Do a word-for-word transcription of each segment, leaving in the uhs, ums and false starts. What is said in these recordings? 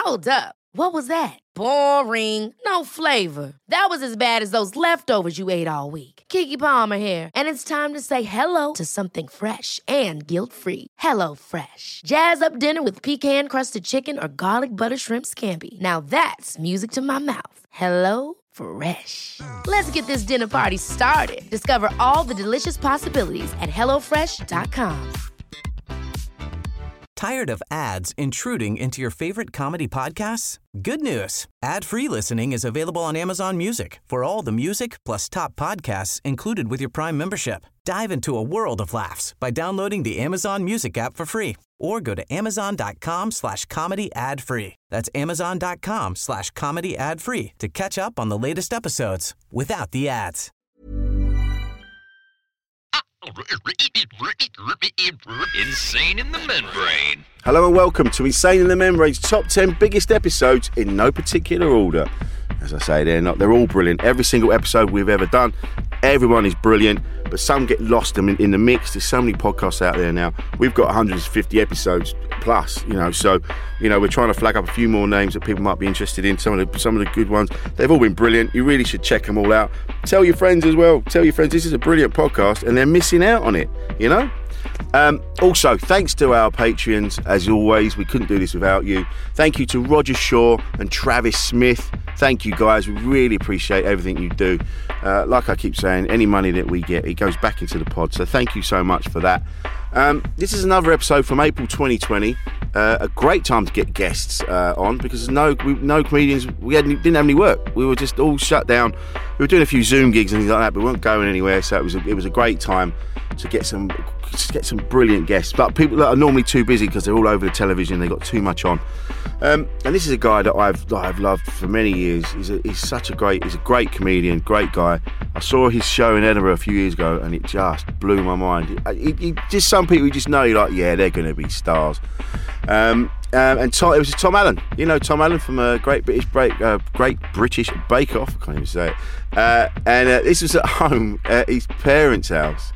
Hold up. What was that? Boring. No flavor. That was as bad as those leftovers you ate all week. Keke Palmer here, and it's time to say hello to something fresh and guilt-free. Hello Fresh. Jazz up dinner with pecan-crusted chicken or garlic butter shrimp scampi. Now that's music to my mouth. Hello Fresh. Let's get this dinner party started. Discover all the delicious possibilities at hello fresh dot com. Tired of ads intruding into your favorite comedy podcasts? Good news. Ad-free listening is available on Amazon Music for all the music plus top podcasts included with your Prime membership. Dive into a world of laughs by downloading the Amazon Music app for free or go to amazon.com slash comedy ad free. That's amazon.com slash comedy ad free to catch up on the latest episodes without the ads. Insane in the Membrane. Hello and welcome to Insane in the Membrane's top ten biggest episodes in no particular order. As I say, they're not. They're all brilliant. Every single episode we've ever done, everyone is brilliant, but some get lost in, in the mix. There's so many podcasts out there now. We've got one hundred fifty episodes plus, you know, so, you know, we're trying to flag up a few more names that people might be interested in, some of the some of the good ones. They've all been brilliant. You really should check them all out. Tell your friends as well. Tell your friends this is a brilliant podcast and they're missing out on it, you know? Um, also, thanks to our Patreons, as always. We couldn't do this without you. Thank you to Roger Shaw and Travis Smith. Thank you, guys. We really appreciate everything you do. Uh, like I keep saying, any money that we get, it goes back into the pod. So thank you so much for that. Um, this is another episode from April twenty twenty. Uh, a great time to get guests uh, on because no, we, no comedians. We hadn't, didn't have any work. We were just all shut down. We were doing a few Zoom gigs and things like that, but we weren't going anywhere. So it was a, it was a great time to get some to get some brilliant guests. But people that are normally too busy because they're all over the television, they got too much on. Um, and this is a guy that I've that I've loved for many years. He's a, he's such a great he's a great comedian, great guy. I saw his show in Edinburgh a few years ago, and it just blew my mind. It, it, it, just some people you just know, you're like, yeah, they're going to be stars. Um, um, and Tom, it was Tom Allen. You know Tom Allen from a Great British Break, uh, Great British Bake Off. I can't even say it. Uh, and uh, this was at home at his parents' house.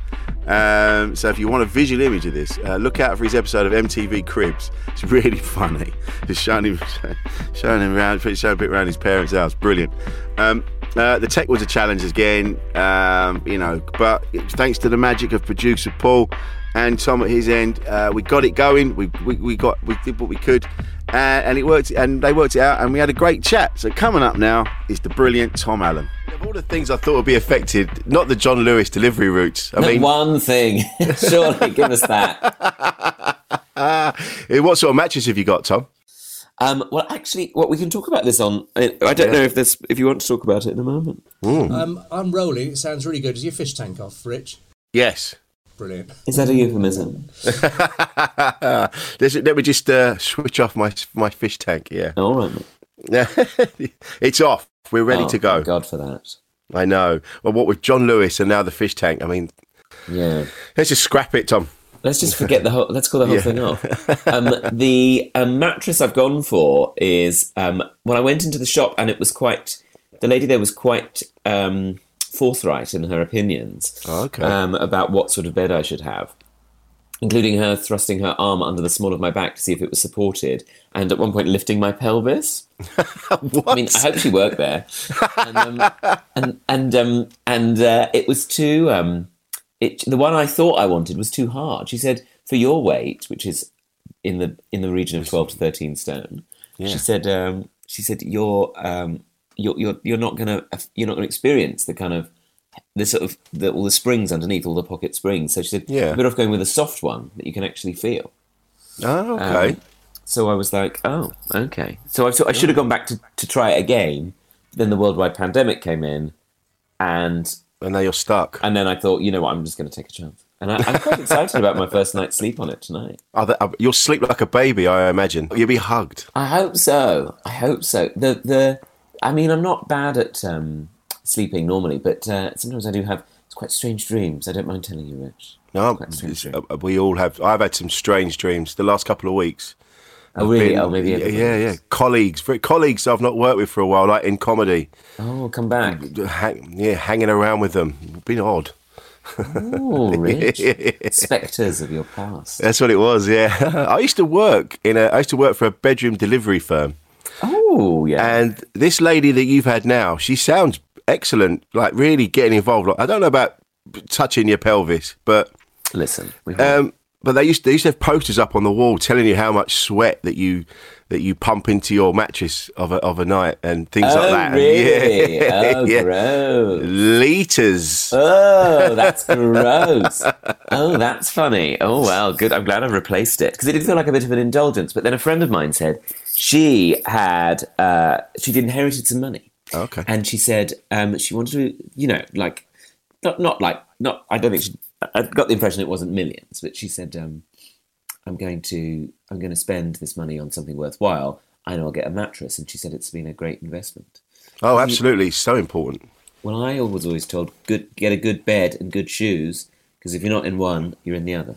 Um, so if you want a visual image of this, uh, look out for his episode of M T V Cribs. It's really funny. Just showing him, showing him around, showing a bit around his parents' house. Brilliant. Um, uh, the tech was a challenge again, um, you know, but thanks to the magic of producer Paul and Tom at his end, uh, we got it going. We we, we got we did what we could, uh, and it worked. And they worked it out, and we had a great chat. So coming up now is the brilliant Tom Allen. Of all the things I thought would be affected, not the John Lewis delivery routes. I Not mean, one thing. Surely, give us that. uh, what sort of matches have you got, Tom? Um, well, actually, what we can talk about this on. I don't yeah. know if this, if you want to talk about it in a moment. Mm. Um, I'm rolling. It sounds really good. Is your fish tank off, Rich? Yes. Brilliant. Is that a euphemism? Let me just uh, switch off my my fish tank. Yeah. All right, mate. It's off. We're ready oh, to go. Thank God for that. I know. Well, what with John Lewis and now the fish tank? I mean, yeah. Let's just scrap it, Tom. Let's just forget the whole. Let's call the whole yeah. thing off. Um, the um, mattress I've gone for is um, when I went into the shop, and it was quite. The lady there was quite um, forthright in her opinions oh, okay. um, about what sort of bed I should have, including her thrusting her arm under the small of my back to see if it was supported, and at one point lifting my pelvis. What? I mean, I hope she worked there. And um, and and um, and uh, it was too. Um, it the one I thought I wanted was too hard. She said, for your weight, which is in the in the region of twelve to thirteen stone, yeah. she said um, she said you're um, you're you're you're not gonna you're not gonna experience the kind of the sort of the, all the springs underneath, all the pocket springs. So she said, yeah. you're better off going with a soft one that you can actually feel. Oh, okay. Um, so I was like, oh, okay. So I, so I should have gone back to, to try it again. Then the worldwide pandemic came in, and and now you're stuck. And then I thought, you know what, I'm just going to take a chance. And I, I'm quite excited about my first night's sleep on it tonight. Oh, that, uh, you'll sleep like a baby, I imagine. You'll be hugged. I hope so. I hope so. The the. I mean, I'm not bad at um, sleeping normally, but uh, sometimes I do have quite strange dreams. I don't mind telling you, Rich. No, uh, we all have. I've had some strange dreams the last couple of weeks. Oh, really? Been, oh, maybe. Yeah, yeah, yeah. Colleagues, colleagues I've not worked with for a while, like in comedy. Oh, come back. Hang, yeah, hanging around with them. Been odd. Oh, Rich. Spectres of your past. That's what it was, yeah. I used to work in a. I used to work for a bedroom delivery firm. Oh, yeah. And this lady that you've had now, she sounds excellent, like really getting involved. Like, I don't know about touching your pelvis, but Listen, we've um, but they used to, they used to have posters up on the wall telling you how much sweat that you that you pump into your mattress of a, of a night and things oh, like that. Really? Yeah. Oh, yeah. gross. Liters. Oh, that's gross. Oh, that's funny. Oh, well, good. I'm glad I've replaced it because it did feel like a bit of an indulgence. But then a friend of mine said she had, uh, she'd inherited some money. Okay. And she said um, she wanted to, you know, like, not not like, not, I don't think she, I got the impression it wasn't millions, but she said, um, I'm going to, I'm going to spend this money on something worthwhile. I know I'll get a mattress. And she said it's been a great investment. Oh, absolutely. So important. Well, I was always told, good, get a good bed and good shoes, because if you're not in one, you're in the other.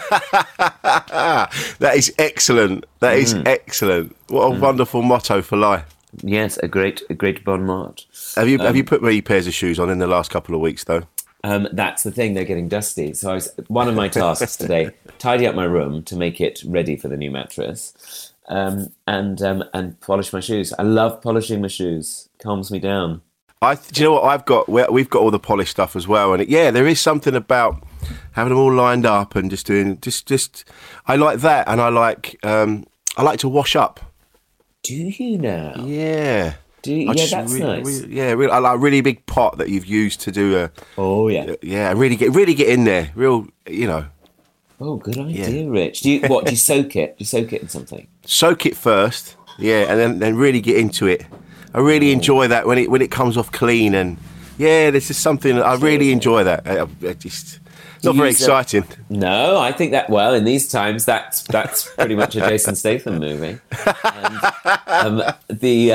That is excellent. That is Mm. excellent. What a wonderful motto for life. Yes, a great, a great bon mot. Have you have you put many pairs of shoes on in the last couple of weeks though? Um, that's the thing; they're getting dusty. So I was one of my tasks today: tidy up my room to make it ready for the new mattress, um, and um, and polish my shoes. I love polishing my shoes; calms me down. I do you know what I've got? we- We've got all the polished stuff as well, and it, yeah, there is something about having them all lined up and just doing just just. I like that, and I like um, I like to wash up. Do you now? Yeah. Do you? I Yeah, just that's re- nice. re- yeah, really, I like a really big pot that you've used to do a. Oh yeah. Yeah, really get really get in there. Real, you know, Oh, good idea, Rich. Do you what? Do you soak it? Do you soak it in something? soak it first. Yeah, and then, then really get into it. I really enjoy that when it when it comes off clean and yeah, this is something that I really enjoy that. I, I just not you very use a- exciting. No, I think that, well, in these times, that's that's pretty much a Jason Statham movie. And, um, the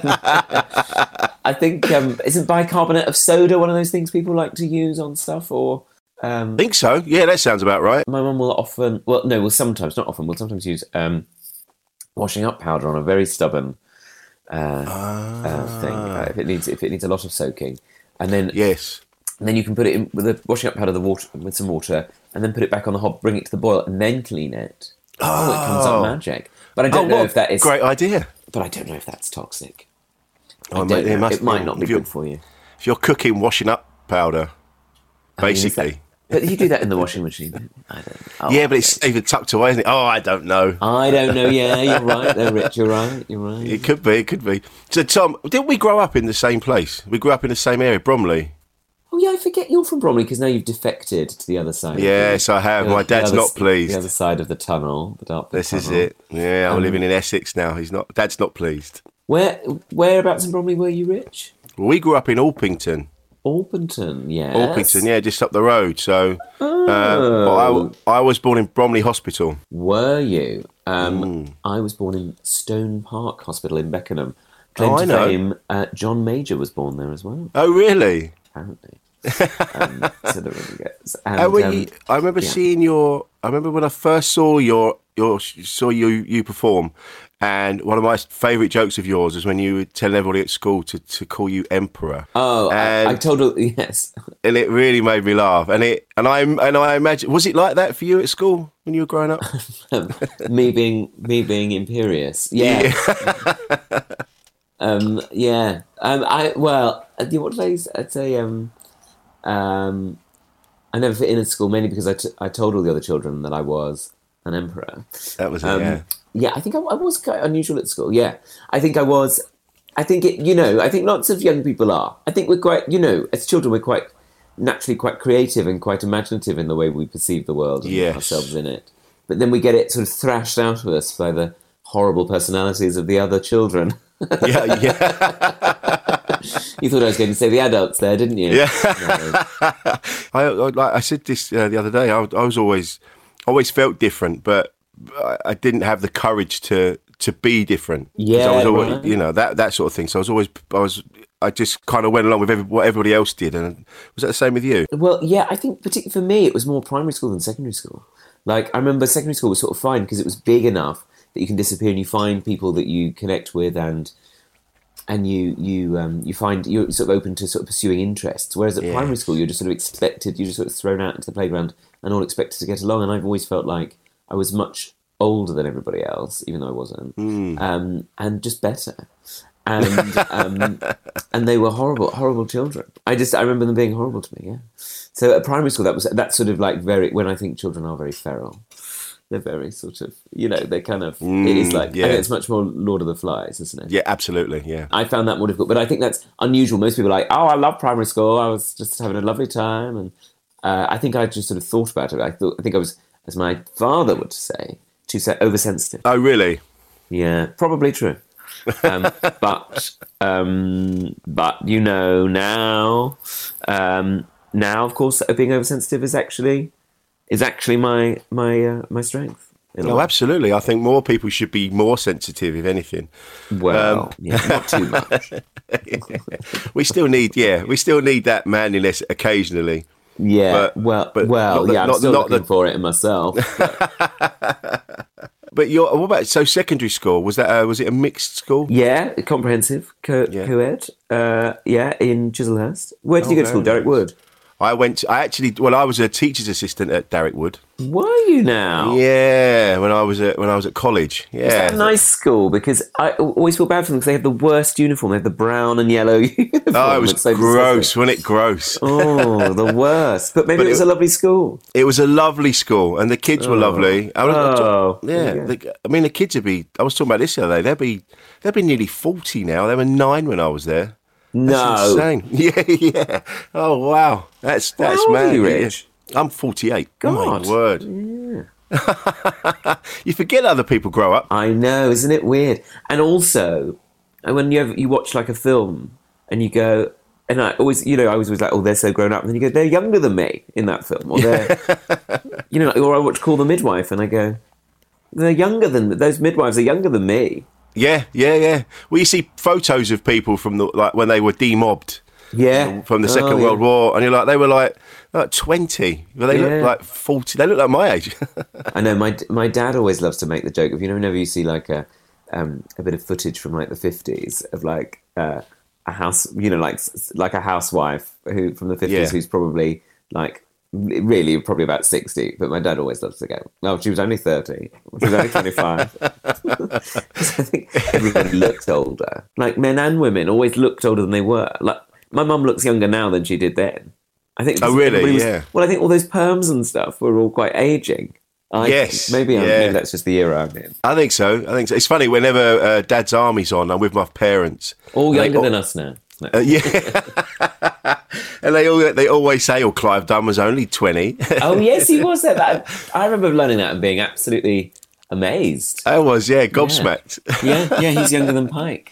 uh, I think um, isn't bicarbonate of soda one of those things people like to use on stuff? Or um, I think so. Yeah, that sounds about right. my mum will often, well, no, will sometimes, not often, will sometimes use um, washing up powder on a very stubborn uh, uh, thing uh, if it needs if it needs a lot of soaking, and then Yes. and then you can put it in with the washing up powder, the water with some water, and then put it back on the hob, bring it to the boil, and then clean it. Oh, it comes up magic. But I don't Oh, know what if that is. great idea. But I don't know if that's toxic. I Oh, don't mate, it know. must It might be. not be If you're- good for you. If you're cooking washing up powder, I mean, is that- basically. but you do that in the washing machine. don't you? I don't. Oh, Yeah, but it's even tucked away, isn't it? Oh, I don't know. I don't know. Yeah, you're right, there, Rich. You're right. You're right. It could be. It could be. So, Tom, didn't we grow up in the same place? We grew up in the same area, Bromley. Oh yeah, I forget you're from Bromley because now you've defected to the other side. Yes, I have. The- My the dad's other not s- pleased. The other side of the tunnel, the Dartford This is tunnel. it. Yeah, I'm Um, living in Essex now. He's not. Dad's not pleased. Where whereabouts in Bromley were you, Rich? Well, we grew up in Alpington. Orpington, yes. Alpington, yeah, just up the road. So, Oh. uh, but I, w- I was born in Bromley Hospital. Were you? Um, Mm. I was born in Stone Park Hospital in Beckenham. Claim Oh, to I know. fame, uh, John Major was born there as well, Oh, really? apparently. um, so there we go. And, Oh, well, um, you- I remember yeah. seeing your. I remember when I first saw your your saw you you perform, and one of my favourite jokes of yours is when you were telling everybody at school to, to call you Emperor. Oh, I, and, I told her, yes. and it really made me laugh. And it and I and I imagine, was it like that for you at school when you were growing up? Um, me being me being imperious. Yeah. um, yeah. Um, I well, uh, what did I s- I'd say? Um, um, I never fit in at school mainly because I, t- I told all the other children that I was an emperor. That was it. Um, yeah. yeah, I think I, I was quite unusual at school. Yeah, I think I was. I think it. You know, I think lots of young people are. I think we're quite. You know, as children, we're quite naturally quite creative and quite imaginative in the way we perceve the world and Yes. ourselves in it. But then we get it sort of thrashed out of us by the horrible personalities of the other children. Yeah, yeah. You thought I was going to say the adults there, didn't you? Yeah. No. I, I like I said this uh, the other day. I, I was always always felt different, but I, I didn't have the courage to to be different. 'Cause Yeah, I was always, right. you know, that that sort of thing. So I was always I was I just kind of went along with every, what everybody else did. And was that the same with you? Well, yeah, I think particularly for me, it was more primary school than secondary school. Like, I remember secondary school was sort of fine because it was big enough that you can disappear and you find people that you connect with and and you you um, you find you're sort of open to sort of pursuing interests. Whereas at Yeah. primary school, you're just sort of expected, you're just sort of thrown out into the playground and all expected to get along. And I've always felt like I was much older than everybody else, even though I wasn't, Mm. um, and just better. And um, and they were horrible, horrible children. I just I remember them being horrible to me. Yeah. So at primary school, that was that's sort of like very when I think children are very feral. They're very sort of, you know, they kind of, Mm, it is like, yeah. I think it's much more Lord of the Flies, isn't it? Yeah, absolutely, yeah. I found that more difficult, but I think that's unusual. Most people are like, oh, I love primary school. I was just having a lovely time. And uh, I think I just sort of thought about it. I thought, I think I was, as my father would say, too se- oversensitive. Oh, really? Yeah, probably true. um, but, um, but, you know, now, um, now, of course, being oversensitive is actually... is actually my my uh, my strength. Oh, absolutely. I think more people should be more sensitive, if anything. Well, Um, yeah, not too much. We still need, yeah, we still need that manliness occasionally. Yeah, But- well, but well, not the- yeah, I'm not- still not looking the- for it in myself. But But you're, what about, so secondary school, was that, a, was it a mixed school? yeah, comprehensive, co- Yeah. co-ed. Uh, yeah, in Chislehurst. Where did you go to very school? Derek nice. Wood. I went, to, I actually, well, I was a teacher's assistant at Derek Wood. Were you now? Yeah, when I was at when I was at college. Yeah, Is that a nice school? Because I always feel bad for them because they have the worst uniform. They have the brown and yellow uniform. Oh, it was It's so gross, disgusting. wasn't it? Gross. Oh, the worst. But maybe But it was it- a lovely school. It was a lovely school, and the kids were lovely. I was, Oh, yeah. yeah. The, I mean, the kids would be. I was talking about this the other day. They'd be. They'd be nearly forty now. They were nine when I was there. No. That's insane. Yeah, yeah. Oh wow, that's that's old are mad. you, Yeah. Rich? I'm forty-eight. Oh, God. my word. You forget other people grow up. I know, isn't it weird? And also, when you have, you watch like a film and you go, and I always, you know, I was always like, oh, they're so grown up, and then you go, they're younger than me in that film, or they're, you know, or I watch Call the Midwife, and I go, they're younger than those midwives are younger than me. Yeah, yeah, yeah. Well, you see photos of people from the like when they were demobbed. Yeah, From the Oh, Second yeah. World War, and you're like, they were like, like twenty, but they Yeah. look like forty. They look like my age. I know my my dad always loves to make the joke of, you know, whenever you see like a um, a bit of footage from like the fifties of like uh, a house, you know, like s- like a housewife who from the fifties Yeah. who's probably like really probably about sixty, but my dad always loves to go, oh, she was only thirty, she was only twenty-five. I think everybody looked older, like men and women always looked older than they were. Like my mum looks younger now than she did then. I think Oh, really? everybody was- Yeah. well, I think all those perms and stuff were all quite aging. I Yes, think. Maybe, I'm, yeah. maybe that's just the era I'm in. I think so. I think so. It's funny whenever uh, Dad's Army's on, I'm with my parents. All and they younger al- than us now. No. Uh, yeah, and they all they always say, "Oh, Clive Dunn was only twenty." Oh yes, he was there. That I remember learning that and being absolutely amazed. I was, yeah, gobsmacked. Yeah, yeah, he's younger than Pike.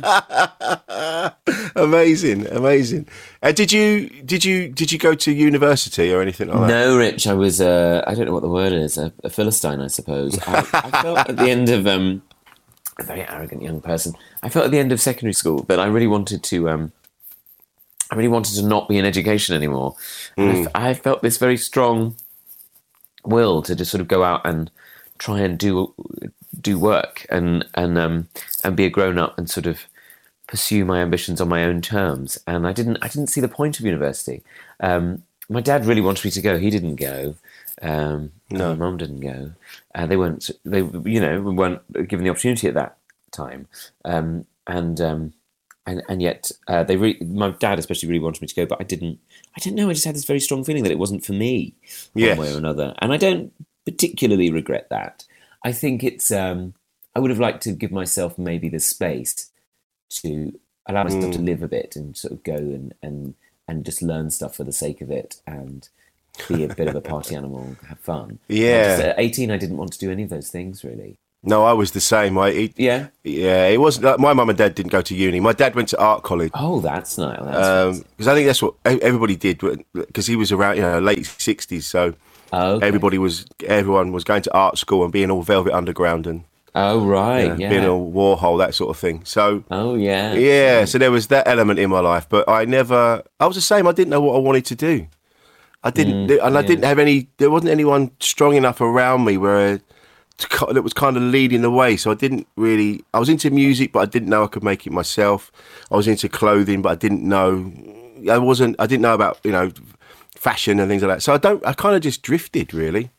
Yeah. Amazing, amazing. Uh, did you did you did you go to university or anything like that? No, Rich, I was. Uh, I don't know what the word is. A, a philistine, I suppose. I, I felt at the end of um, a very arrogant young person. I felt at the end of secondary school that I really wanted to. Um, I really wanted to not be in education anymore. And I f- I felt this very strong will to just sort of go out and try and do do work and and um, and be a grown up and sort of pursue my ambitions on my own terms. And I didn't I didn't see the point of university. Um, my dad really wanted me to go. He didn't go. Um, No. my mum didn't go. Uh, they weren't. They you know weren't given the opportunity at that time. Um, and um, and and yet uh, they re- my dad especially really wanted me to go, but I didn't. I don't know. I just had this very strong feeling that it wasn't for me, one Yes. way or another. And I don't particularly regret that. I think it's. Um, I would have liked to give myself maybe the space to allow myself to live a bit and sort of go and, and and just learn stuff for the sake of it and be a bit of a party animal, have fun. Yeah. I just, at eighteen, I didn't want to do any of those things really. No, I was the same. I it, Yeah. yeah, it wasn't. Like, my mum and dad didn't go to uni. My dad went to art college. Oh, that's nice. That's Because I think that's what e- everybody did, because he was around, you know, late sixties. So oh, okay. everybody was, everyone was going to art school and being all Velvet Underground and Oh, right. uh, Yeah. being all Warhol, that sort of thing. So Oh, yeah. yeah, so there was that element in my life, but I never. I was the same. I didn't know what I wanted to do. I didn't, Mm, and I didn't have any. There wasn't anyone strong enough around me where that was kind of leading the way. So I didn't really. I was into music, but I didn't know I could make it myself. I was into clothing, but I didn't know. I wasn't. I didn't know about you know fashion and things like that. So I don't. I kind of just drifted really.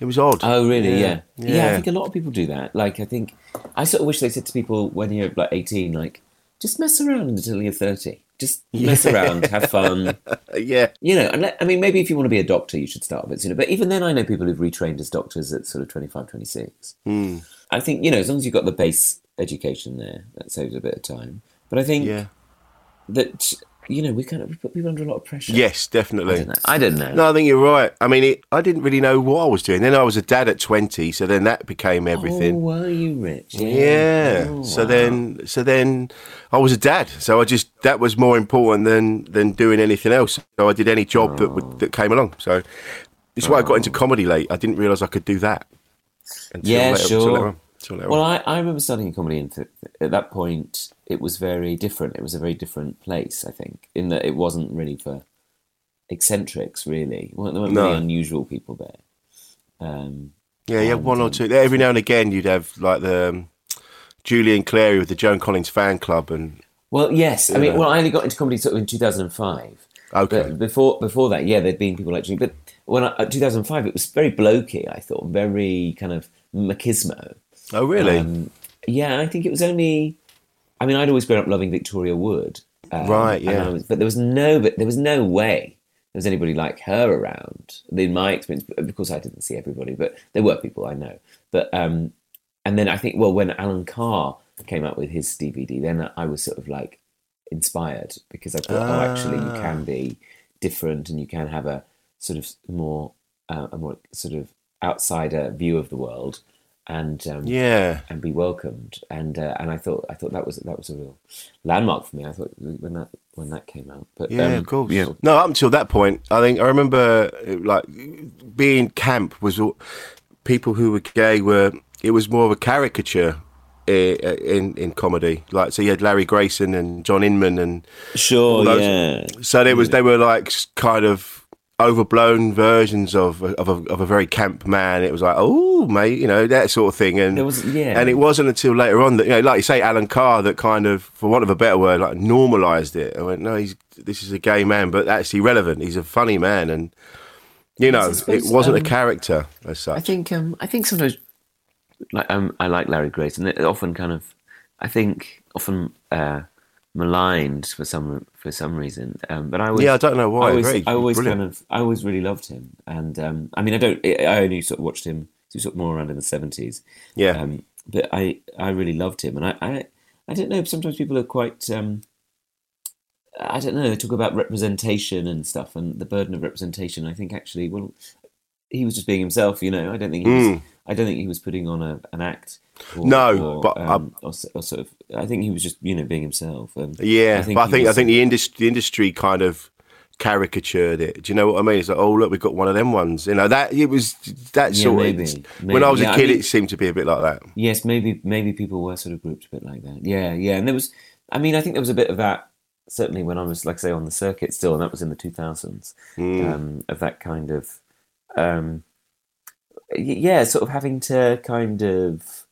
It was odd. Oh, really? Yeah. Yeah. yeah. Yeah. I think a lot of people do that. Like, I think, I sort of wish they said to people when you're like eighteen, like, just mess around until you're thirty. Just mess around, have fun. Yeah. You know, and let, I mean, maybe if you want to be a doctor, you should start a bit sooner. But even then, I know people who've retrained as doctors at sort of twenty-five, twenty-six. Mm. I think, you know, as long as you've got the base education there, that saves a bit of time. But I think Yeah. that, you know, we kind of we put people under a lot of pressure. Yes, I definitely. don't know. I don't know. No, I think you're right. I mean, it, I didn't really know what I was doing. Then I was a dad at twenty, so then that became everything. Oh, were you, Rich? Yeah. Yeah. Oh, so wow. then, so then, I was a dad. So I just that was more important than than doing anything else. So I did any job that would, that came along. So it's why I got into comedy late. I didn't realise I could do that. Until Yeah, later, sure. Until later on. Until later Well, on. I, I remember studying comedy, and th- at that point, it was very different. It was a very different place, I think, in that it wasn't really for eccentrics, really. Well, there weren't No. really unusual people there. Um, Yeah, you had and, one or um, two. Every now and again, you'd have like the um, Julian Clary with the Joan Collins fan club, and Well, yes. I mean, Yeah. well, I only got into comedy sort of in two thousand five. okay, But before before that, yeah, there'd been people like Julian. But when I, at two thousand five, it was very blokey, I thought, very kind of machismo. oh really? Um, yeah, I think it was only. I mean, I'd always grown up loving Victoria Wood, um, Right, and yeah. I was, but there was no, but there was no way there was anybody like her around. In my experience, of course, I didn't see everybody, but there were people I know. But um, and then I think, well, when Alan Carr came out with his D V D, then I was sort of like inspired because I thought, oh, actually, you Ah. can be different, and you can have a sort of more, uh, a more sort of outsider view of the world. And um, yeah, and be welcomed, and uh, and I thought I thought that was that was a real landmark for me. I thought when that when that came out, but yeah, um, of course. you know, No, up until that point, I think I remember uh, like being camp was all, people who were gay were. It was more of a caricature in in, in comedy. Like so, you had Larry Grayson and John Inman, and sure, all those- yeah, so there was they were like s- kind of overblown versions of of a, of a very camp man. It was like, oh, mate, you know, that sort of thing. And There was- yeah. and it wasn't until later on that, you know, like you say, Alan Carr, that kind of, for want of a better word, like normalised it. I went, no, he's this is a gay man, but that's irrelevant. He's a funny man, and you know, I suppose, it wasn't um, a character as such. I think um, I think sometimes like um, I like Larry Grayson. It often kind of I think often uh, maligned for some for some reason. Um, but I always, Yeah, I don't know why. I always, Great. I always Brilliant. kind of I always really loved him, and um, I mean I don't I only sort of watched him. He was sort of more around in the seventies. Yeah. Um, but I I really loved him, and I I, I don't know. Sometimes people are quite. Um, I don't know. They talk about representation and stuff, and the burden of representation. I think actually, well, he was just being himself. You know, I don't think he was. Mm. I don't think he was putting on a, an act. Or, No, or, but um, or, s- or sort of. I think he was just you know being himself. And Yeah, but I he think I was- think the industry the industry kind of caricatured it. Do you know what I mean? It's like, oh look, we've got one of them ones. You know that it was that Yeah, sort maybe, of. maybe. When I was Yeah, a I kid, mean- it seemed to be a bit like that. Yes, maybe maybe people were sort of grouped a bit like that. Yeah, yeah, and there was. I mean, I think there was a bit of that. Certainly, when I was, like, say, on the circuit still, and that was in the two thousands, Mm. um, of that kind of, um, y- yeah, sort of having to kind of,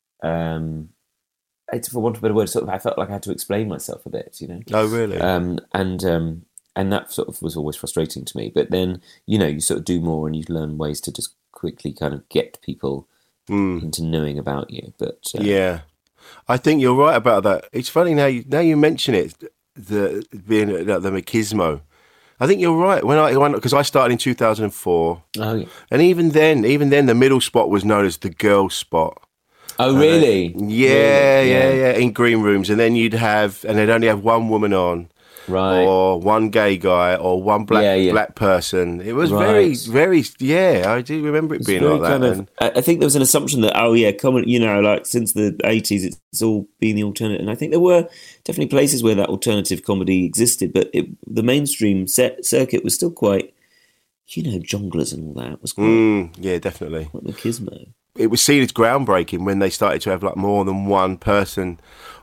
um, it's for want of a better word, sort of, I felt like I had to explain myself a bit, you know. Oh really? Um, and um, and that sort of was always frustrating to me. But then, you know, you sort of do more, and you learn ways to just quickly kind of get people Mm. into knowing about you. But uh, Yeah, I think you're right about that. It's funny now you now you mention it, the being uh, the machismo. I think you're right. When I because I started in two thousand four, oh yeah. and even then, even then, the middle spot was known as the girl spot. Oh, really? Yeah, Really? yeah, yeah, in green rooms, and then you'd have, and they'd only have one woman on, Right. or one gay guy, or one black Yeah, yeah. black person. It was very, Right. very, yeah. I do remember it It's being very like that. kind of- and- I I think there was an assumption that, oh yeah, common, you know, like since the eighties, it's all been the alternate. And I think there were definitely places where that alternative comedy existed, but it, the mainstream set, circuit was still quite, you know, jonglers and all that was quite, Mm, yeah, definitely. quite machismo. It was seen as groundbreaking when they started to have like more than one person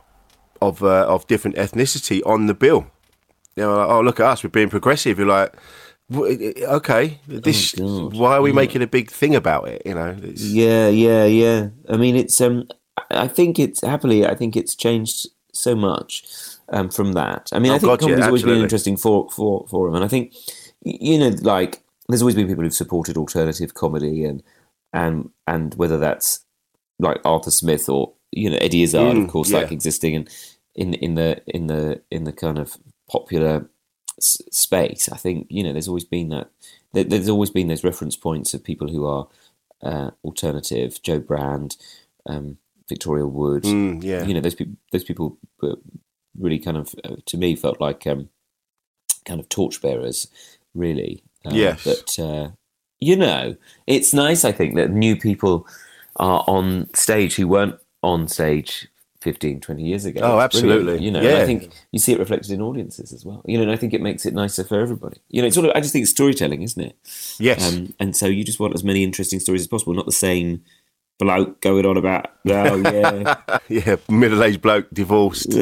of uh, of different ethnicity on the bill. You know, like, oh look at us, we're being progressive. You're like, w- okay, this. Oh, God. why are we Yeah. making a big thing about it? You know, it's, Yeah, yeah, yeah. I mean, it's. Um, I think it's happily. I think it's changed so much um, from that. I mean, Oh, I think God, yeah, comedy's always been absolutely. an interesting for for forum, and I think y- you know, like there's always been people who've supported alternative comedy, and and and whether that's like Arthur Smith or you know Eddie Izzard, Mm, of course, yeah. like existing in in in the in the in the kind of popular s- space. I think you know there's always been that there, there's always been those reference points of people who are uh, alternative, Joe Brand, um, Victoria Wood. Mm, yeah. You know those people. Those people were really kind of uh, to me felt like um, kind of torchbearers, really. Um, Yes. But uh, you know, it's nice. I think that new people are on stage who weren't on stage fifteen, twenty years ago. Oh, It's brilliant, absolutely. You know, Yeah. and I think you see it reflected in audiences as well. You know, and I think it makes it nicer for everybody. You know, it's sort of. I just think it's storytelling, isn't it? Yes. Um, and so you just want as many interesting stories as possible, not the same bloke going on about, oh yeah. yeah, middle-aged bloke, divorced.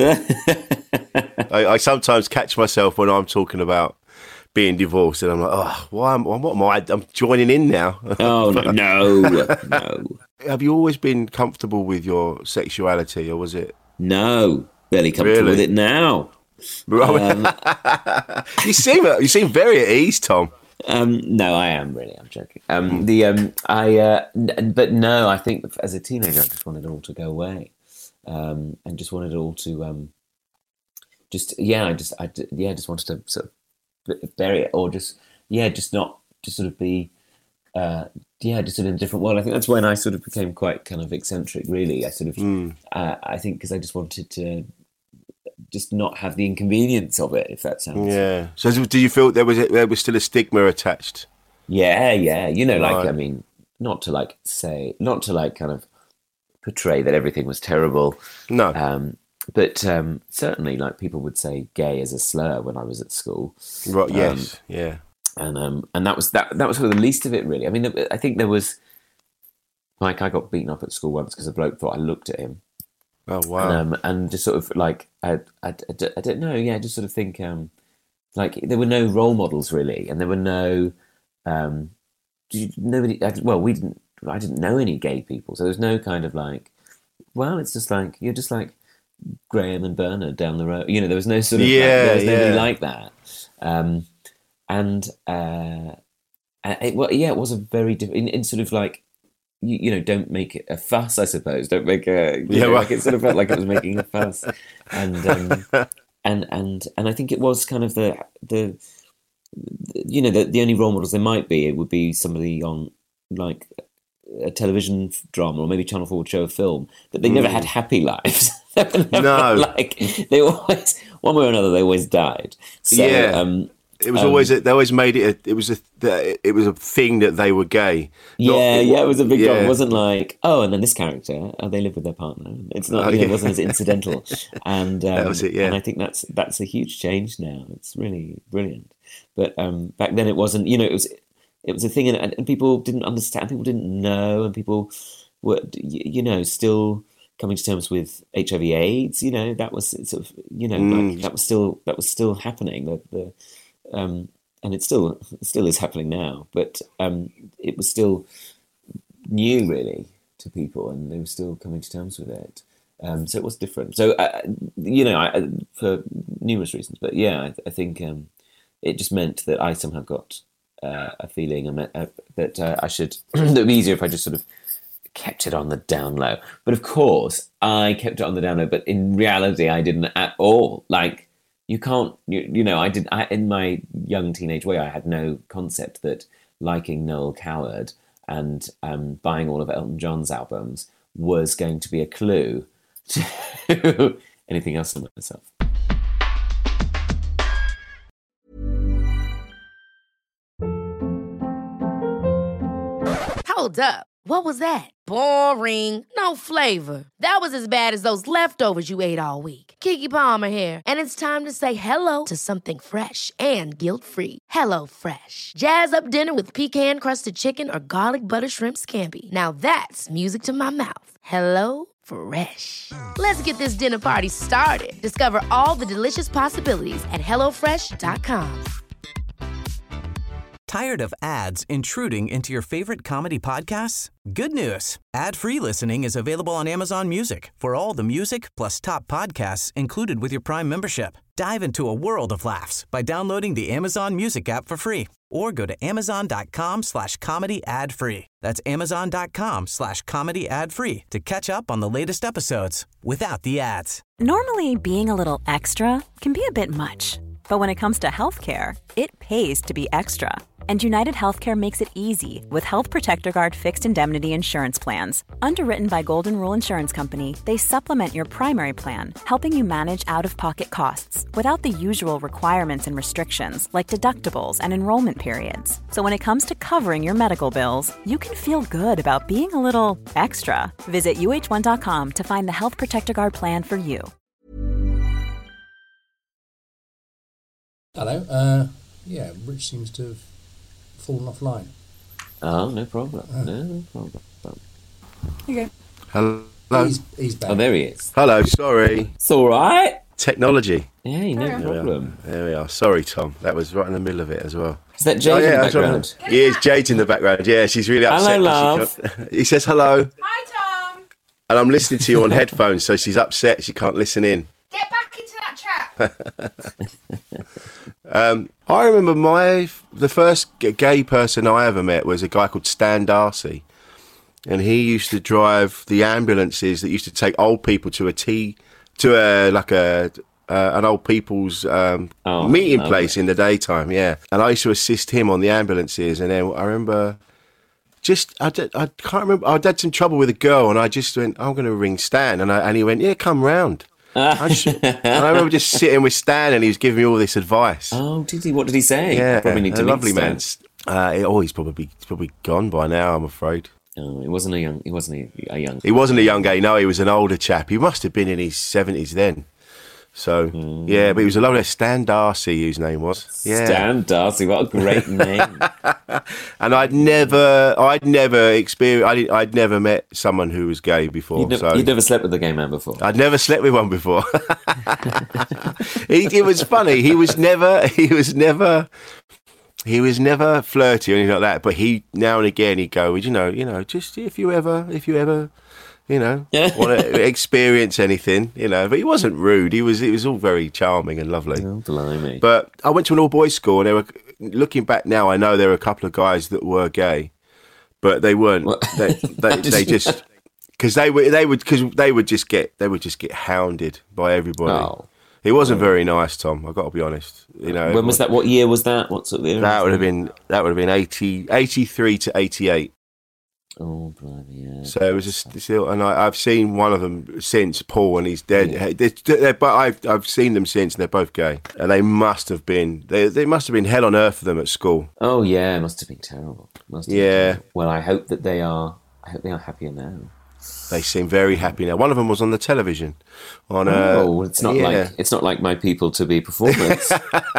I, I sometimes catch myself when I'm talking about being divorced, and I'm like, oh, why am, what am I? I'm joining in now. Oh no, no, no, Have you always been comfortable with your sexuality, or was it? no. Barely comfortable Really? with it now. Um, you seem you seem very at ease, Tom. Um, no, I am really. I'm joking. Um, the um, I uh, n- but no, I think as a teenager, I just wanted it all to go away, um, and just wanted it all to um, just yeah, I just I d- yeah, just wanted to sort of b- bury it, or just yeah, just not just sort of be uh, yeah, just sort of in a different world. I think that's when I sort of became quite kind of eccentric. Really, I sort of Mm. uh, I think because I just wanted to just not have the inconvenience of it, if that sounds Yeah. So, do you feel there was a, there was still a stigma attached? Yeah, yeah. You know, like, Right. I mean, not to like say, not to like kind of portray that everything was terrible. No. Um, but um, certainly, like, people would say gay as a slur when I was at school. Right. Um, Yes. yeah. And um, and that was that. That was sort of the least of it, really. I mean, I think there was, like, I got beaten up at school once because a bloke thought I looked at him. Oh wow. And, um, and just sort of like, I, I, I, don't- I don't know, yeah, I just sort of think, um, like, there were no role models really, and there were no, um, you- nobody, I, well, we didn't, I didn't know any gay people, so there was no kind of like, well, it's just like, you're just like Graham and Bernard down the road, you know, there was no sort of, Yeah, like, there was nobody yeah. like that. Um, and, uh, and it, well, yeah, it was a very different, in, in sort of like, you, you know, don't make it a fuss, I suppose. Don't make a, you Yeah, know, well- like it sort of felt like it was making a fuss, and um, and and and I think it was kind of the the, the you know, the, the only role models there might be, it would be somebody on like a television drama or maybe Channel Four would show a film, but they never had happy lives. They were never, No. like they always one way or another they always died. So, Yeah. um, It was um, always a, they always made it. A, it was a that- it was a thing that they were gay. Not- Yeah, yeah, it was a big job. yeah. It wasn't like, oh, and then this character, oh, they live with their partner. It's not, Oh, you know, yeah. it wasn't as incidental. And um, That was it, yeah. And I think that's that's a huge change now. It's really brilliant. But um, back then it wasn't. You know, it was it was a thing, and, and people didn't understand. People didn't know, and people were, you know, still coming to terms with H I V AIDS. You know, that was sort of, you know, Mm. like, that was still that was still happening. The the um, and it still it still is happening now, but um, it was still new really to people, and they were still coming to terms with it. Um, so it was different. So uh, you know, I, for numerous reasons, but yeah, I, I think um, it just meant that I somehow got uh, a feeling and uh, that uh, I should. It would be easier if I just sort of kept it on the down low. But of course, I kept it on the down low. But in reality, I didn't at all. Like. You can't, you, you know, I did, I, in my young teenage way, I had no concept that liking Noel Coward and um, buying all of Elton John's albums was going to be a clue to anything else than myself. Hold up. What was that? Boring. No flavor. That was as bad as those leftovers you ate all week. Keke Palmer here, and it's time to say hello to something fresh and guilt-free. Hello Fresh. Jazz up dinner with pecan-crusted chicken or garlic butter shrimp scampi. Now that's music to my mouth. Hello Fresh. Let's get this dinner party started. Discover all the delicious possibilities at hello fresh dot com. Tired of ads intruding into your favorite comedy podcasts? Good news. Ad-free listening is available on Amazon Music for all the music plus top podcasts included with your Prime membership. Dive into a world of laughs by downloading the Amazon Music app for free or go to amazon.com slash comedy ad free. That's amazon.com slash comedy ad free to catch up on the latest episodes without the ads. Normally, being a little extra can be a bit much, but when it comes to healthcare, it pays to be extra. And United Healthcare makes it easy with Health Protector Guard fixed indemnity insurance plans. Underwritten by Golden Rule Insurance Company, they supplement your primary plan, helping you manage out-of-pocket costs without the usual requirements and restrictions like deductibles and enrollment periods. So when it comes to covering your medical bills, you can feel good about being a little extra. Visit U H one dot com to find the Health Protector Guard plan for you. Hello. Uh, yeah, Rich seems to have fallen offline. Oh, no problem. No problem. Okay. Hello. He's, he's back. Oh, there he is. Hello, sorry. It's all right. Technology. Hey, no There we are. problem. There we are. Sorry, Tom. That was right in the middle of it as well. Is that Jade Oh, yeah, in the that's right. background? Yeah, it's Jade's in the background. Yeah, she's really upset. Hello, 'cause she can't- He says hello. Hi, Tom. And I'm listening to you on headphones, so she's upset she can't listen in. Get back into that chat. Um, I remember my the first g- gay person I ever met was a guy called Stan Darcy, and he used to drive the ambulances that used to take old people to a tea to a like a uh, an old people's um, Oh, meeting lovely. place in the daytime. Yeah, and I used to assist him on the ambulances, and then I remember. Just, I, did, I can't remember. I had some trouble with a girl, and I just went, "I'm going to ring Stan," and I, and he went, "Yeah, come round." I just, and I remember just sitting with Stan, and he was giving me all this advice. Oh, did he? What did he say? Yeah, I probably need to a meet lovely Stan. man. Uh, oh, he's probably he's probably gone by now, I'm afraid. Oh, he wasn't a young. He wasn't a, a young. He wasn't a young gay. No, he was an older chap. He must have been in his seventies then. So Mm. yeah, but he was a lovely Stan Darcy, whose name was. Yeah, Stan Darcy. What a great name. and I'd never, I'd never experienced, I'd, I'd never met someone who was gay before. You'd, never, so you'd never slept with a gay man before. I'd never slept with one before. he, it was funny. He was never. He was never. He was never flirty or anything like that. But he now and again he'd go, "Well, you know, you know, just if you ever, if you ever, you know, Yeah. want to experience anything, you know." But he wasn't rude. He was. It was all very charming and lovely. Oh, blimey. But I went to an all boys school, and there were. Looking back now, I know there were a couple of guys that were gay, but they weren't. What? They, they, they just. Because they would, they would, because they would just get, they would just get hounded by everybody. Oh. It wasn't very nice, Tom. I got to be honest. You know, When was that? What year was that? What sort of era? That was would have been, that would have been eighty, eighty-three to eighty-eight. Oh, blimey, yeah. So it was just still, and I, I've seen one of them since, Paul, and he's dead. They're, they're, but I've, I've seen them since, and they're both gay, and they must have been, they, they must have been hell on earth for them at school. Oh, yeah. It must have been terrible. Must have been Yeah. terrible. Well, I hope that they are. I hope they are happier now. They seem very happy now. One of them was on the television. On uh, Oh, it's not yeah. like it's not like my people to be performance.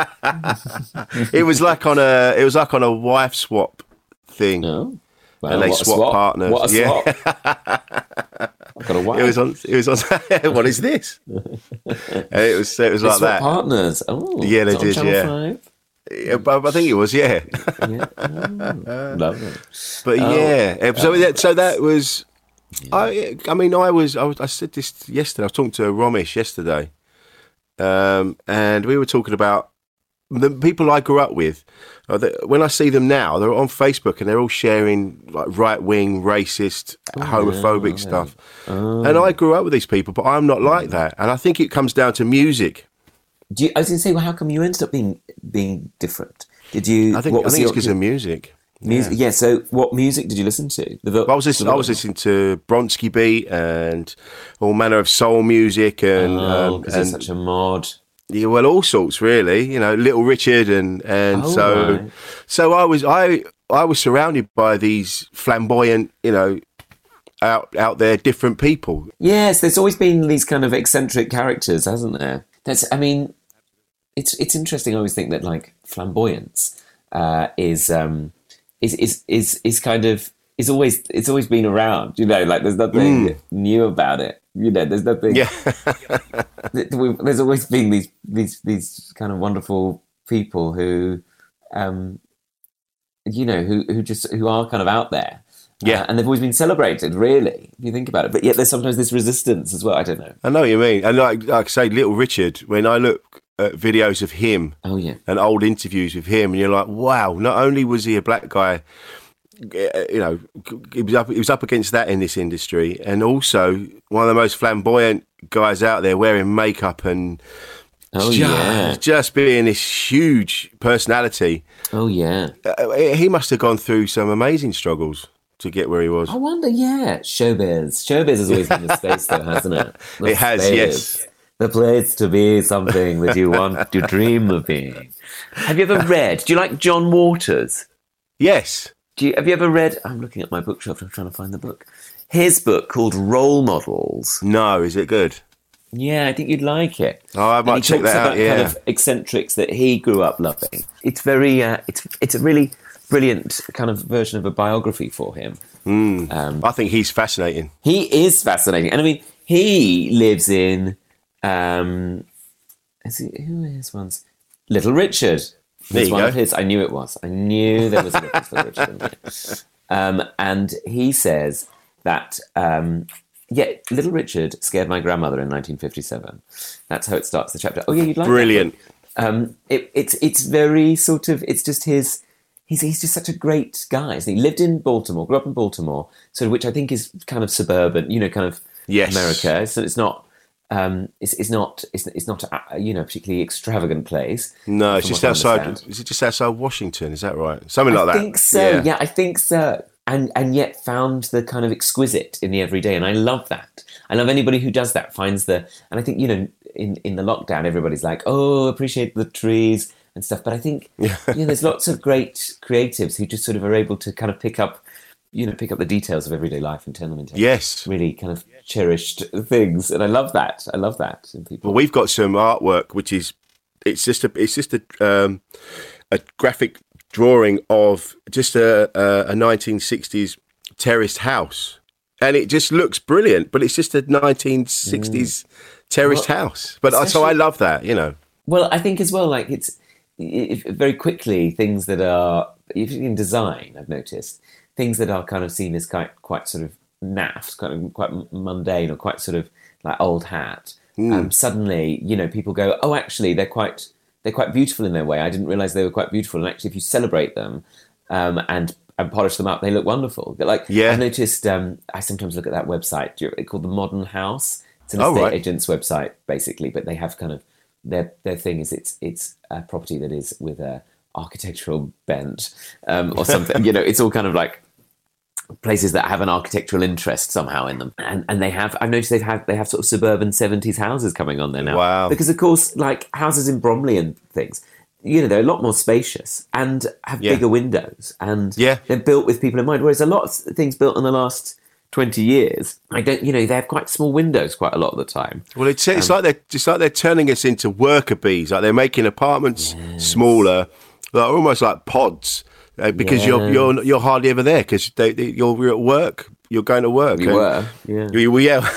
It was like on a, it was like on a wife swap thing. No. Well, And they what a swap swap partners. What a Yeah. swap! I've got a wife. It was on. It was on. What is this? And it was. It was They like swap that. partners. Oh, Yeah, they is it on did, Channel yeah. five? Yeah, but I think it was. Yeah. Yeah. Oh, lovely. But Oh. yeah. So that. So that was. I. I mean, I was. I was. I said this yesterday. I was talking to Romish yesterday, um, and we were talking about the people I grew up with. Uh, the, when I see them now, they're on Facebook and they're all sharing like right wing, racist, homophobic yeah. stuff. And I grew up with these people, but I'm not like that. And I think it comes down to music. Do you, I was going to say, well, how come you ended up being being different? Did you? I think. what I was think it's your- because of music. music? Yeah. So, what music did you listen to? The, I was listening, I was listening to Bronski Beat and all manner of soul music and Oh, um, because and it's such a mod. yeah, well, all sorts really. You know, Little Richard and and Oh, so right. so I was I I was surrounded by these flamboyant, you know, out out there different people. Yes, there's always been these kind of eccentric characters, hasn't there? That's, I mean, it's it's interesting. I always think that like flamboyance uh, is um, is is is is kind of is always it's always been around. You know, like there's nothing new about it. You know, there's nothing. Yeah, th- we've- There's always been these these these kind of wonderful people who, um, you know, who who just who are kind of out there. Yeah. Uh, and they've always been celebrated, really, if you think about it. But yet there's sometimes this resistance as well. I don't know. I know what you mean. And like like I say, Little Richard. When I look uh, videos of him. Oh yeah. And old interviews with him, and you're like, wow. Not only was he a black guy, you know, he was up, he was up against that in this industry, and also one of the most flamboyant guys out there, wearing makeup and oh just, yeah, just being this huge personality. Oh yeah. Uh, he must have gone through some amazing struggles to get where he was. I wonder, yeah. Showbiz. Showbiz has always been the space, though, hasn't it? The it has, space. Yes. The place to be something that you want to dream of being. Have you ever read, do you like John Waters? Yes. Do you, have you ever read, I'm looking at my bookshelf, I'm trying to find the book. His book called Role Models. No, is it good? Yeah, I think you'd like it. Oh, I might and he check talks that about out, yeah. kind of eccentrics that he grew up loving. It's very, uh, it's it's a really brilliant kind of version of a biography for him. Mm. Um, I think he's fascinating. He is fascinating. And I mean, he lives in, um, is he, who is one's? Little Richard. There It's you one go. of his. I knew it was. I knew there was a Little Richard in there. Um, and he says that, um, yeah, Little Richard scared my grandmother in nineteen fifty-seven. That's how it starts the chapter. Oh yeah, you'd like that Brilliant. book. Um, it, it's it's very sort of, it's just his, he's he's just such a great guy. Isn't he? He lived in Baltimore, grew up in Baltimore, so which I think is kind of suburban, you know, kind of Yes. America. So it's not, um, it's it's not it's, it's not a, you know, particularly extravagant place. No, it's from just what I outside. understand. Is it just outside Washington? Is that right? Something like I that. think so. Yeah. I think so. And and yet found the kind of exquisite in the everyday, and I love that. I love anybody who does that. Finds the, and I think, you know, in in the lockdown, everybody's like, oh, appreciate the trees and stuff. But I think you know, there's lots of great creatives who just sort of are able to kind of pick up, you know, pick up the details of everyday life and turn them into Yes. really kind of cherished things. And I love that. I love that in people. Well, we've got some artwork, which is it's just a it's just a um, a graphic drawing of just a, a a nineteen sixties terraced house, and it just looks brilliant. But it's just a nineteen sixties terraced Well, house. But I- so I especially- love that, you know. Well, I think as well, like it's if, very quickly things that are, if in design, I've noticed things that are kind of seen as quite quite sort of naff, kind of quite mundane or quite sort of like old hat. Um, suddenly, you know, people go, oh, actually, they're quite they're quite beautiful in their way. I didn't realize they were quite beautiful. And actually, if you celebrate them um, and and polish them up, they look wonderful. But like, Yeah. I've noticed, um, I sometimes look at that website it's called the Modern House. It's an Oh, estate right. agent's website, basically, but they have kind of their their thing is it's it's a property that is with a architectural bent um, or something. You know, it's all kind of like places that have an architectural interest somehow in them, and and they have. I've noticed they've had they have sort of suburban seventies houses coming on there now. Wow. Because of course, like houses in Bromley and things, you know, they're a lot more spacious and have Yeah. bigger windows, and Yeah. they're built with people in mind. Whereas a lot of things built in the last twenty years, I don't, you know, they have quite small windows quite a lot of the time. Well, it's it's Um, like they're just like they're turning us into worker bees. Like they're making apartments smaller, like almost like pods, uh, because you're Yeah. you're you're hardly ever there because they, they, you're, you're at work. You're going to work. You and- were, yeah. You were, yeah.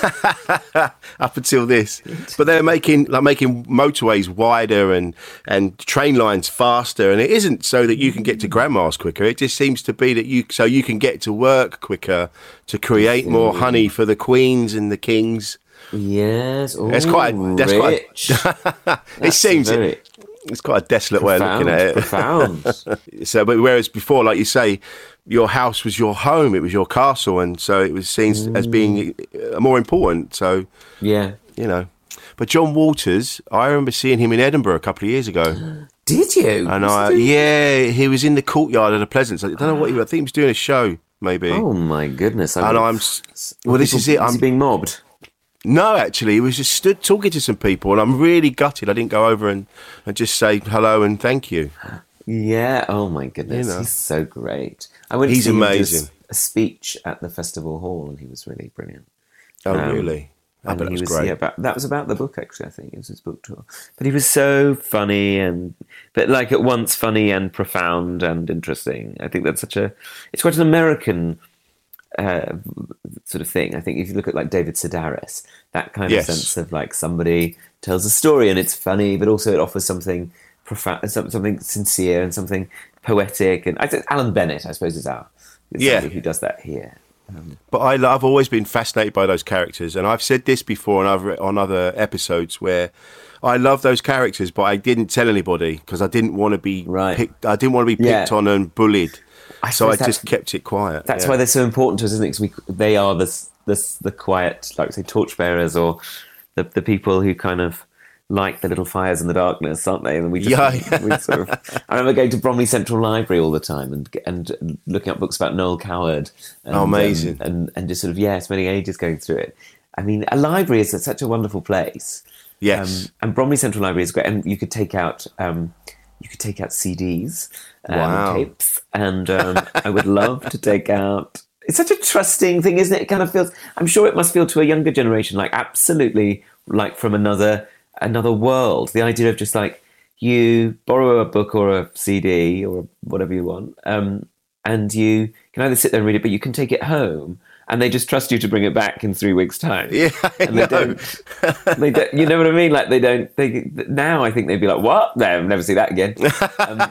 Up until this, but they're making like making motorways wider and and train lines faster, and it isn't so that you can get to grandma's quicker. It just seems to be that you so you can get to work quicker to create more honey for the queens and the kings. Yes, Ooh, It's quite. That's rich. quite. it That's seems. very It's quite a desolate way of profound, looking at it. profound. So, but whereas before, like you say, your house was your home, it was your castle, and so it was seen as being uh, more important. So, Yeah. you know. But John Waters, I remember seeing him in Edinburgh a couple of years ago, Did you? and Was I, it- yeah, he was in the courtyard of the Pleasance. I don't know what he. I think he was doing a show, maybe. Oh my goodness! And I'm. s- Well, this is it. Was I'm he being mobbed? No, actually, he was just stood talking to some people, and I'm really gutted I didn't go over and, and just say hello and thank you. Yeah. Oh my goodness! You know. He's so great. I went He's to see him do amazing. a speech at the festival hall, and he was really brilliant. Oh, Um, really? I And bet it he was, was great. yeah, about, that was about the book actually. I think it was his book tour. But he was so funny and but like at once funny and profound and interesting. I think that's such a it's quite an American uh, sort of thing. I think if you look at like David Sedaris, that kind Yes. of sense of like somebody tells a story and it's funny, but also it offers something profound, something sincere and something poetic. And I think Alan Bennett, I suppose, is our is Yeah. somebody who does that here. But I, I've always been fascinated by those characters, and I've said this before on other on other episodes where I love those characters, but I didn't tell anybody because I didn't want to be Right. picked. I didn't want to be picked Yeah. on and bullied. I So I suppose just kept it quiet. That's yeah. why they're so important to us, isn't it? Because we, they are the, the, the quiet, like we say, torchbearers, or the, the people who kind of light the little fires in the darkness, aren't they? And we just, Yeah, yeah. We sort of, I remember going to Bromley Central Library all the time and and looking up books about Noel Coward. And, Oh, amazing. Um, and, and just sort of, yeah, spending ages going through it. I mean, a library is such a wonderful place. Yes. Um, and Bromley Central Library is great. And you could take out... Um, you could take out C Ds, um, Wow. tapes, and um, I would love to take out... It's such a trusting thing, isn't it? It kind of feels... I'm sure it must feel to a younger generation like absolutely like from another another world. The idea of just like you borrow a book or a C D or whatever you want, um, and you can either sit there and read it, but you can take it home, and they just trust you to bring it back in three weeks' time. Yeah, I and they know. don't, they don't. You know what I mean? Like they don't. They now I think they'd be like, "What? No, I'll never see that again." Um,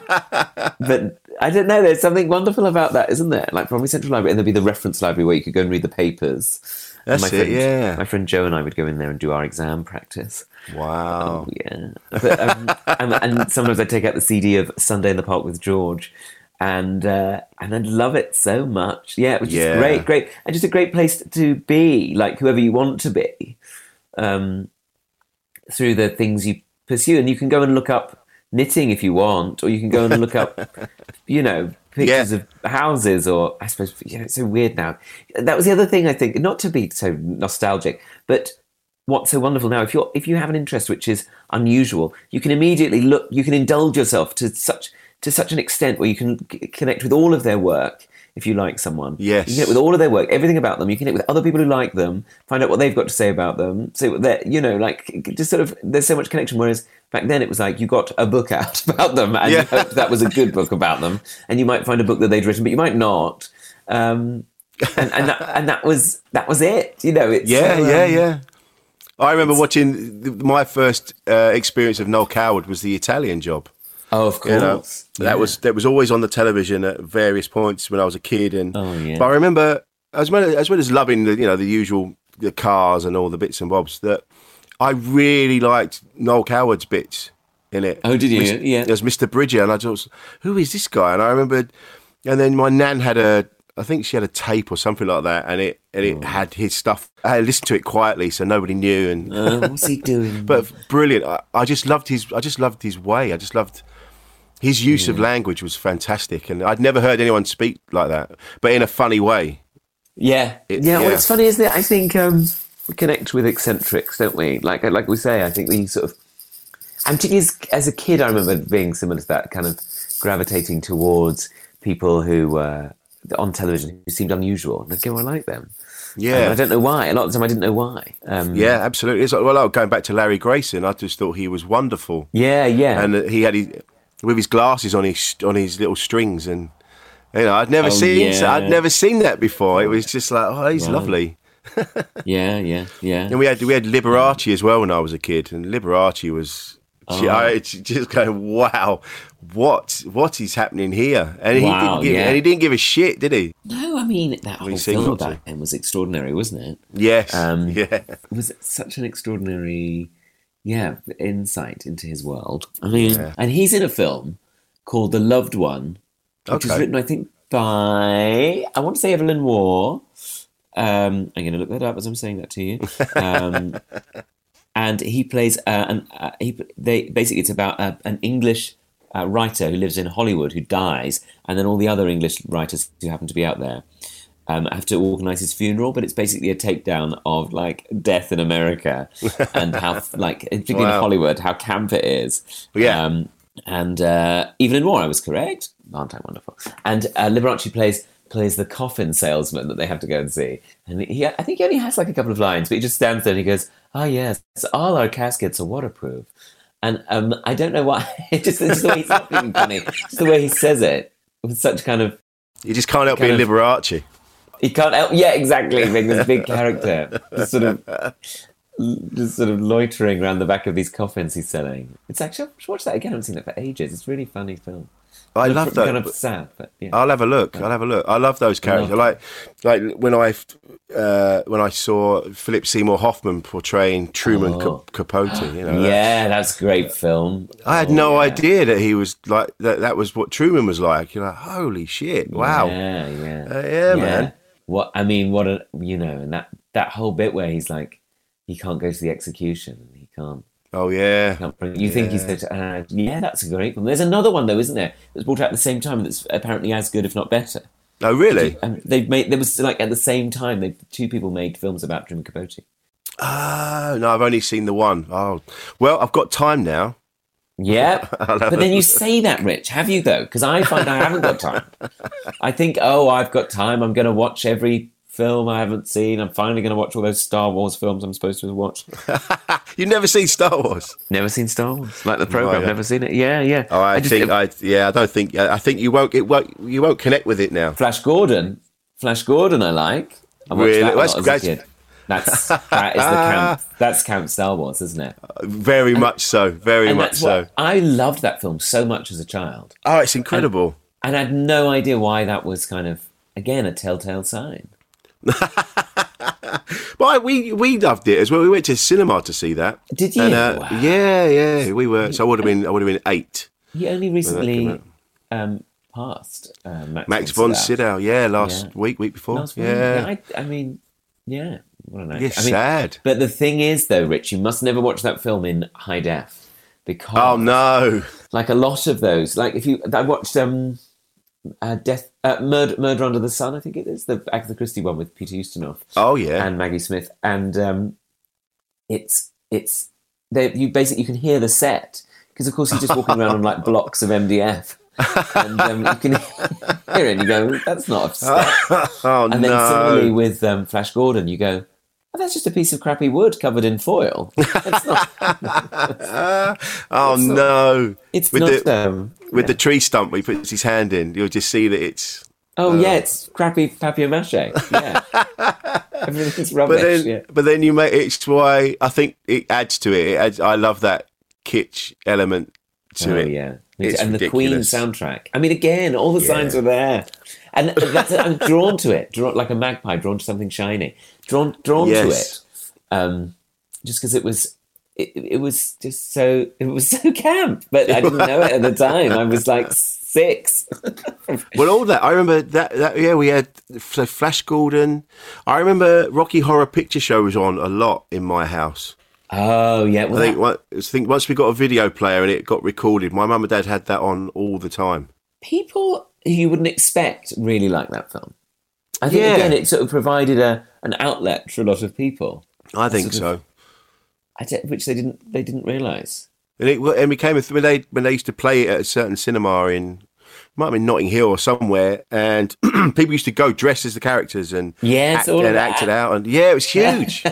but I don't know. There's something wonderful about that, isn't there? Like Bromley Central Library, and there'd be the reference library where you could go and read the papers. And That's my it, friend, yeah. My friend Joe and I would go in there and do our exam practice. Wow. Oh, yeah. But, um, and, and sometimes I'd take out the C D of Sunday in the Park with George, and uh, and I'd love it so much. Yeah, it was just Yeah. great, great, and just a great place to be, like whoever you want to be, um, through the things you pursue. And you can go and look up knitting if you want, or you can go and look up, you know, pictures Yeah. of houses, or I suppose, you know, it's so weird now. That was the other thing, I think, not to be so nostalgic, but what's so wonderful now, if you're if you have an interest which is unusual, you can immediately look, you can indulge yourself to such to such an extent where you can c- connect with all of their work. If you like someone, Yes. you can connect with all of their work, everything about them. You can connect with other people who like them, find out what they've got to say about them. So that, you know, like just sort of, there's so much connection. Whereas back then it was like you got a book out about them, and Yeah. you hoped that was a good book about them, and you might find a book that they'd written, but you might not. Um, and and that, and that was that was it. You know, it's Yeah, so, um, yeah, yeah. I remember watching the, my first uh, experience of Noel Coward was The Italian Job. Oh, of course. You know, Yeah. that was that was always on the television at various points when I was a kid, and Oh, yeah. but I remember as well as well as loving the you know the usual the cars and all the bits and bobs, that I really liked Noel Coward's bits in it. Oh, did you? Mis- Yeah. There's Mister Bridger, and I just, who is this guy? And I remembered, and then my nan had a, I think she had a tape or something like that, and it and it Oh. had his stuff. I listened to it quietly, so nobody knew. And Uh, what's he doing? but brilliant. I, I just loved his. I just loved his way. I just loved his use of language was fantastic, and I'd never heard anyone speak like that, but in a funny way. Yeah, It- yeah. Well, yeah. it's funny, isn't it? I think um, we connect with eccentrics, don't we? Like, like we say, I think we sort of. And particularly as, as a kid, I remember being similar to that, kind of gravitating towards people who uh, on television who seemed unusual. And I'd go, I like them. Yeah. And I don't know why. A lot of the time, I didn't know why. Um, Yeah, absolutely. It's like, well, going back to Larry Grayson, I just thought he was wonderful, yeah, yeah. and he had his, with his glasses on his on his little strings, and you know, I'd never Oh, seen yeah. I'd never seen that before. It was just like, oh, he's Right. lovely. yeah, yeah, yeah. And we had we had Liberace as well when I was a kid, and Liberace was. Oh. I just going, wow, what what is happening here? And he Wow, didn't give yeah. and he didn't give a shit, did he? No, I mean, that whole he seemed film not to. back then was extraordinary, wasn't it? Yes, Um, yeah, It was such an extraordinary, yeah, insight into his world. I mean, Yeah. and he's in a film called The Loved One, which was Okay. written, I think, by, I want to say Evelyn Waugh. Um, I'm going to look that up as I'm saying that to you. Um, and he plays, uh, an, uh, he, they, basically it's about uh, an English uh, writer who lives in Hollywood who dies, and then all the other English writers who happen to be out there um, have to organise his funeral, but it's basically a takedown of like death in America and how, like, particularly Wow. in Hollywood, how camp it is. Yeah. Um, and uh, Evelyn Waugh, I was correct. Aren't I wonderful? And uh, Liberace plays plays the coffin salesman that they have to go and see. And he, I think he only has like a couple of lines, but he just stands there and he goes, "Oh yes, all our caskets are waterproof." And um, I don't know why. It's just, it's just the way he's not being funny. Just the way he says it with such kind of. you just can't help kind being of- Liberace. He can't help. Yeah, exactly. Being this big character, just sort of just sort of loitering around the back of these coffins he's selling. It's actually, I should watch that again. I haven't seen it for ages. It's a really funny film. I love It's that. kind of sad, but yeah. I'll have a look. I'll have a look. I love those characters. I like, like when I, uh, when I saw Philip Seymour Hoffman portraying Truman Oh. Cap- Capote. You know, Yeah, that's a great film. I had Oh, no yeah. idea that he was like that. That was what Truman was like. You're like, holy shit! Wow. Yeah, yeah, Uh, yeah, man. What I mean, what a you know, and that that whole bit where he's like, he can't go to the execution. He can't. Oh yeah. can't bring, you think he said, uh, yeah, that's a great film. There's another one though, isn't there? That's brought out at the same time. That's apparently as good, if not better. Oh really? And they've made. There was like at the same time. They two people made films about Truman Capote. Oh no, I've only seen the one. Oh well, I've got time now. Yeah, I'll have but a then you look. say that, Rich. Have you though? Because I find I haven't got time. I think, oh, I've got time. I'm going to watch every film I haven't seen. I'm finally going to watch all those Star Wars films I'm supposed to watch. You've never seen Star Wars? Never seen Star Wars, like the program. Oh, yeah. Never seen it. Yeah, yeah. Oh, I, just- think I. Yeah, I don't think. I think you won't. It won't. You won't connect with it now. Flash Gordon. Flash Gordon. I like. I watched Really? that a That's- lot as a that's- kid. That's that is the camp. That's Camp Star Wars, isn't it? Very much so. Very And much that's so. what, I loved that film so much as a child, Oh, it's incredible. and I had no idea why that was kind of again a telltale sign. But we we loved it as well. We went to cinema to see that. Did you? And, uh, Wow. Yeah, yeah. We were. So I would have been. I would have been eight. He only came recently out. um, passed. Uh, Max, Max von Sydow. Yeah, last Yeah. week, week before. Last week. yeah. I, I mean, yeah. What a nice. It's I mean, sad. But the thing is, though, Rich, you must never watch that film in high def because, Oh no. like a lot of those, like if you, I watched um, uh, Death, uh, Murder, Murder Under the Sun, I think it is the Agatha Christie one with Peter Ustinov. Oh yeah. And Maggie Smith, and um, it's it's they, you basically you can hear the set because of course he's just walking around on like blocks of M D F. And um, you can hear it and you go, that's not a set. oh And then no. similarly with um, Flash Gordon, you go, oh, that's just a piece of crappy wood covered in foil. It's not. oh it's not- no. It's with not. the um, with yeah. the tree stump where he puts his hand in, you'll just see that it's. Oh yeah, it's crappy papier mâche. Yeah, everything's rubbish. But then, yeah. but then you make it's why I think it adds to it. It adds, I love that kitsch element to Oh it. yeah, It's and the Queen ridiculous. soundtrack. I mean, again, all the Yeah. signs were there, and that's, I'm drawn to it. Drawn like a magpie, drawn to something shiny. Drawn, drawn Yes. to it, um, just because it was. It, it was just so. It was so camp, but I didn't know it at the time. I was like six. Well, all that I remember that, that yeah, we had so Flash Gordon. I remember Rocky Horror Picture Show was on a lot in my house. Oh yeah, well, I think, that- what- I think once we got a video player and it got recorded, my mum and dad had that on all the time. people who you wouldn't expect really like that film. I think Yeah. again, it sort of provided a an outlet for a lot of people. I think sort so. of- I don't- which they didn't they didn't realise. And it and became a th- when they when they used to play it at a certain cinema in might have been Notting Hill or somewhere, and people used to go dressed as the characters and Yes, act, all of and that. act it out, and yeah, it was huge.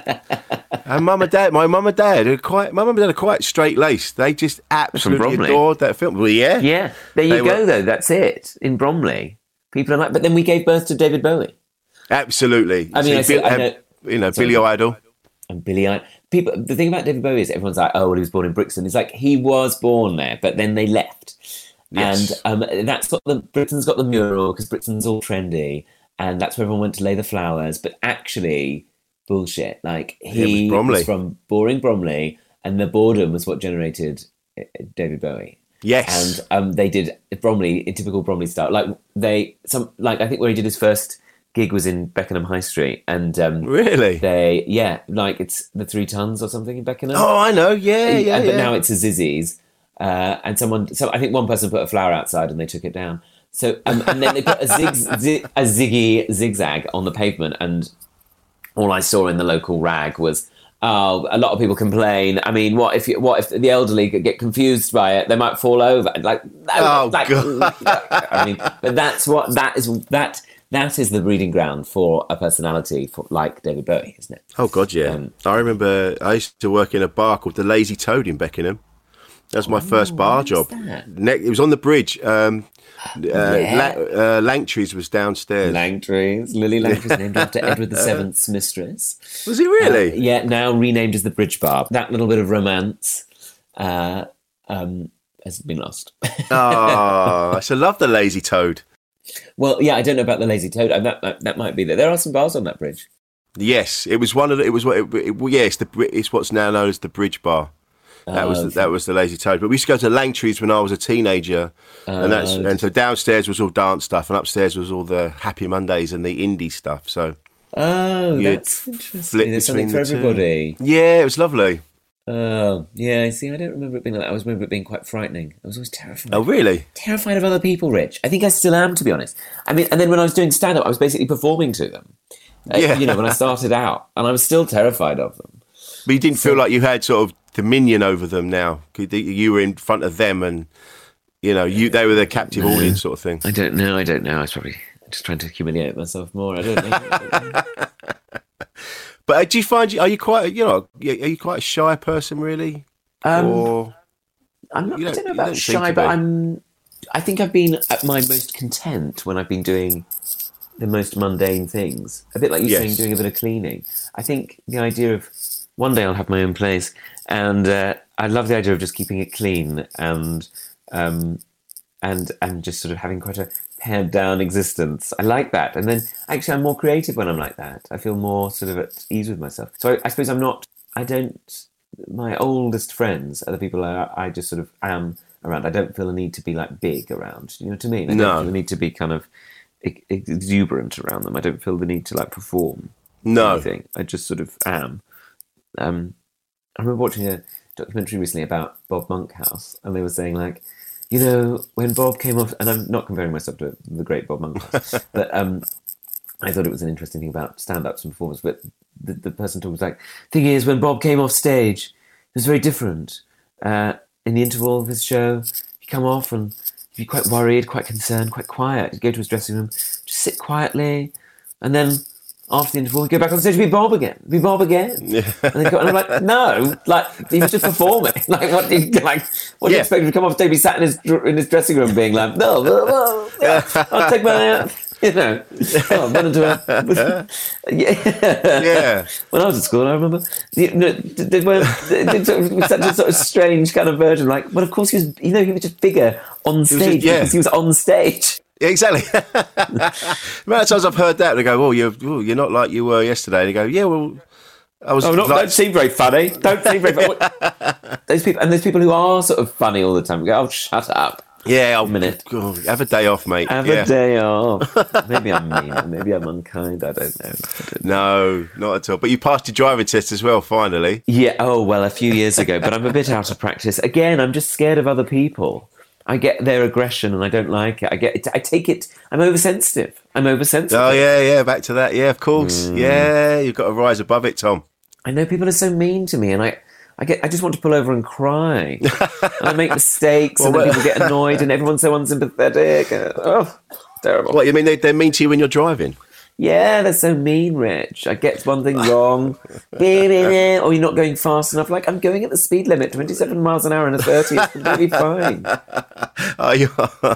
And mum and dad, my mum and dad are quite. My mum and dad are quite straight laced. They just absolutely Bromley. adored that film. Well, yeah, Yeah, there you They go. were- Though that's it in Bromley. People are like, but then we gave birth to David Bowie absolutely. I mean, I See, see- I Bill- know- you know, Sorry. Billy Idol. and Billy. I- people, the thing about David Bowie is everyone's like, oh, well, he was born in Brixton. It's like he was born there, but then they left. Yes. And um, that's got the Britain's got the mural because Britain's all trendy, and that's where everyone went to lay the flowers. But actually, bullshit. Like he was Bromley. was from boring Bromley, and the boredom was what generated uh, David Bowie. Yes, And um, they did Bromley in typical Bromley style. Like they some like I think where he did his first gig was in Beckenham High Street, and um, really. they yeah like it's the Three Tons or something in Beckenham. Oh, I know. Yeah, yeah, Uh, but yeah. now it's a Zizzy's, uh, and someone. So I think one person put a flower outside and they took it down. So um, and then they put a zig, zig a ziggy zigzag on the pavement, and all I saw in the local rag was. Oh, a lot of people complain. I mean, what if you, what if the elderly could get confused by it? They might fall over. Like, no, Oh, like, God. I mean, but that's what that is. That that is the breeding ground for a personality for like David Bowie, isn't it? Oh God, yeah. Um, I remember I used to work in a bar called the Lazy Toad in Beckenham, That was my first bar job. Ne- it was on the bridge. Um, uh, Yeah. La- uh, Langtry's was downstairs. Langtry's. Lily Langtry's named after Edward the Seventh's mistress. Was it really? Uh, yeah, now renamed as the Bridge Bar. That little bit of romance uh, um, has been lost. Oh, I so love the Lazy Toad. Well, yeah, I don't know about the Lazy Toad. Uh, That, that that might be there. There are some bars on that bridge. Yes, it was one of the, it was what it, it, well, yeah, it's the it's what's now known as the Bridge Bar. That Oh, was the, okay. that was the Lazy Toad. But we used to go to Langtry's when I was a teenager, and that's Oh, and so downstairs was all dance stuff, and upstairs was all the Happy Mondays and the indie stuff. So Oh, You'd that's interesting. flip There's something for between the two. everybody. yeah, it was lovely. Oh, yeah, I see. I don't remember it being like that. I always remember it being quite frightening. I was always terrified. Oh, really? Terrified of other people, Rich. I think I still am, to be honest. I mean, and then when I was doing stand-up, I was basically performing to them. Uh, Yeah. You know, when I started out, and I was still terrified of them. But you didn't feel like you had sort of dominion over them now. You were in front of them, and you know, you they were the captive audience sort of thing. I don't know. I don't know. I was probably just trying to humiliate myself more. I don't know. But uh, do you find you are you quite you know are you quite a shy person really? Um, or I'm not, You I don't- don't know you about don't seem shy, to but be. I'm. I think I've been at my most content when I've been doing the most mundane things. A bit like you Yes. saying, doing a bit of cleaning. I think the idea of one day I'll have my own place, and uh, I love the idea of just keeping it clean and um, and and just sort of having quite a pared down existence. I like that, and then actually I'm more creative when I'm like that. I feel more sort of at ease with myself. So I, I suppose I'm not. I don't. My oldest friends are the people I, I just sort of am around. I don't feel the need to be like big around. You know what I mean? I No. don't feel the need to be kind of ex- exuberant around them. I don't feel the need to like perform. No. Anything. I just sort of am. Um, I remember watching a documentary recently about Bob Monkhouse, and they were saying like, you know, when Bob came off, and I'm not comparing myself to the great Bob Monkhouse, but um, I thought it was an interesting thing about stand-ups and performance. But the, the person talking was like, thing is, when Bob came off stage, it was very different. Uh, in the interval of his show, he'd come off and he'd be quite worried, quite concerned, quite quiet. He'd go to his dressing room, just sit quietly, and then after the interval, he'd go back on stage and be Bob again, be Bob again. Yeah. And, they'd go, and I'm like, no, like he was just performing. Like, what do you like? What do you Yeah. expect him to come off stage? Be sat in his dr- in his dressing room, being like, no, no, no, yeah, I'll take my, uh, you know, oh, I've run into a, yeah. Yeah. When I was at school, I remember, you know, they were they took such a sort of strange kind of version. Like, well, of course, he was, you know, he was just bigger on was just- stage yeah. because he was on stage. Yeah, exactly. The amount of times I've heard that, they go, "Oh, you're oh, you're not like you were yesterday." And they go, "Yeah, well, I was." Oh, not, like, don't seem very funny. Don't seem very funny. Those people, and there's people who are sort of funny all the time. We go, oh, shut up. yeah, I'll, minute. God, have a day off, mate. Have yeah. a day off. Maybe I'm mean. Maybe I'm unkind. I don't know. I don't know. No, not at all. But you passed your driving test as well, finally. Yeah. Oh, well, a few years ago, but I'm a bit out of practice. Again, I'm just scared of other people. I get their aggression and I don't like it. I get it. I take it. I'm oversensitive. I'm oversensitive. Oh yeah, yeah. Back to that. Yeah, of course. Mm. Yeah, you've got to rise above it, Tom. I know people are so mean to me, and I, I get, I just want to pull over and cry. And I make mistakes, and Well, then well- people get annoyed, and everyone's so unsympathetic. And, oh, terrible. What you mean? They, they're mean to you when you're driving? Yeah, they're so mean, Rich. I get one thing wrong, or you're not going fast enough. Like, I'm going at the speed limit, twenty-seven miles an hour and a thirty. It's completely fine. Oh, you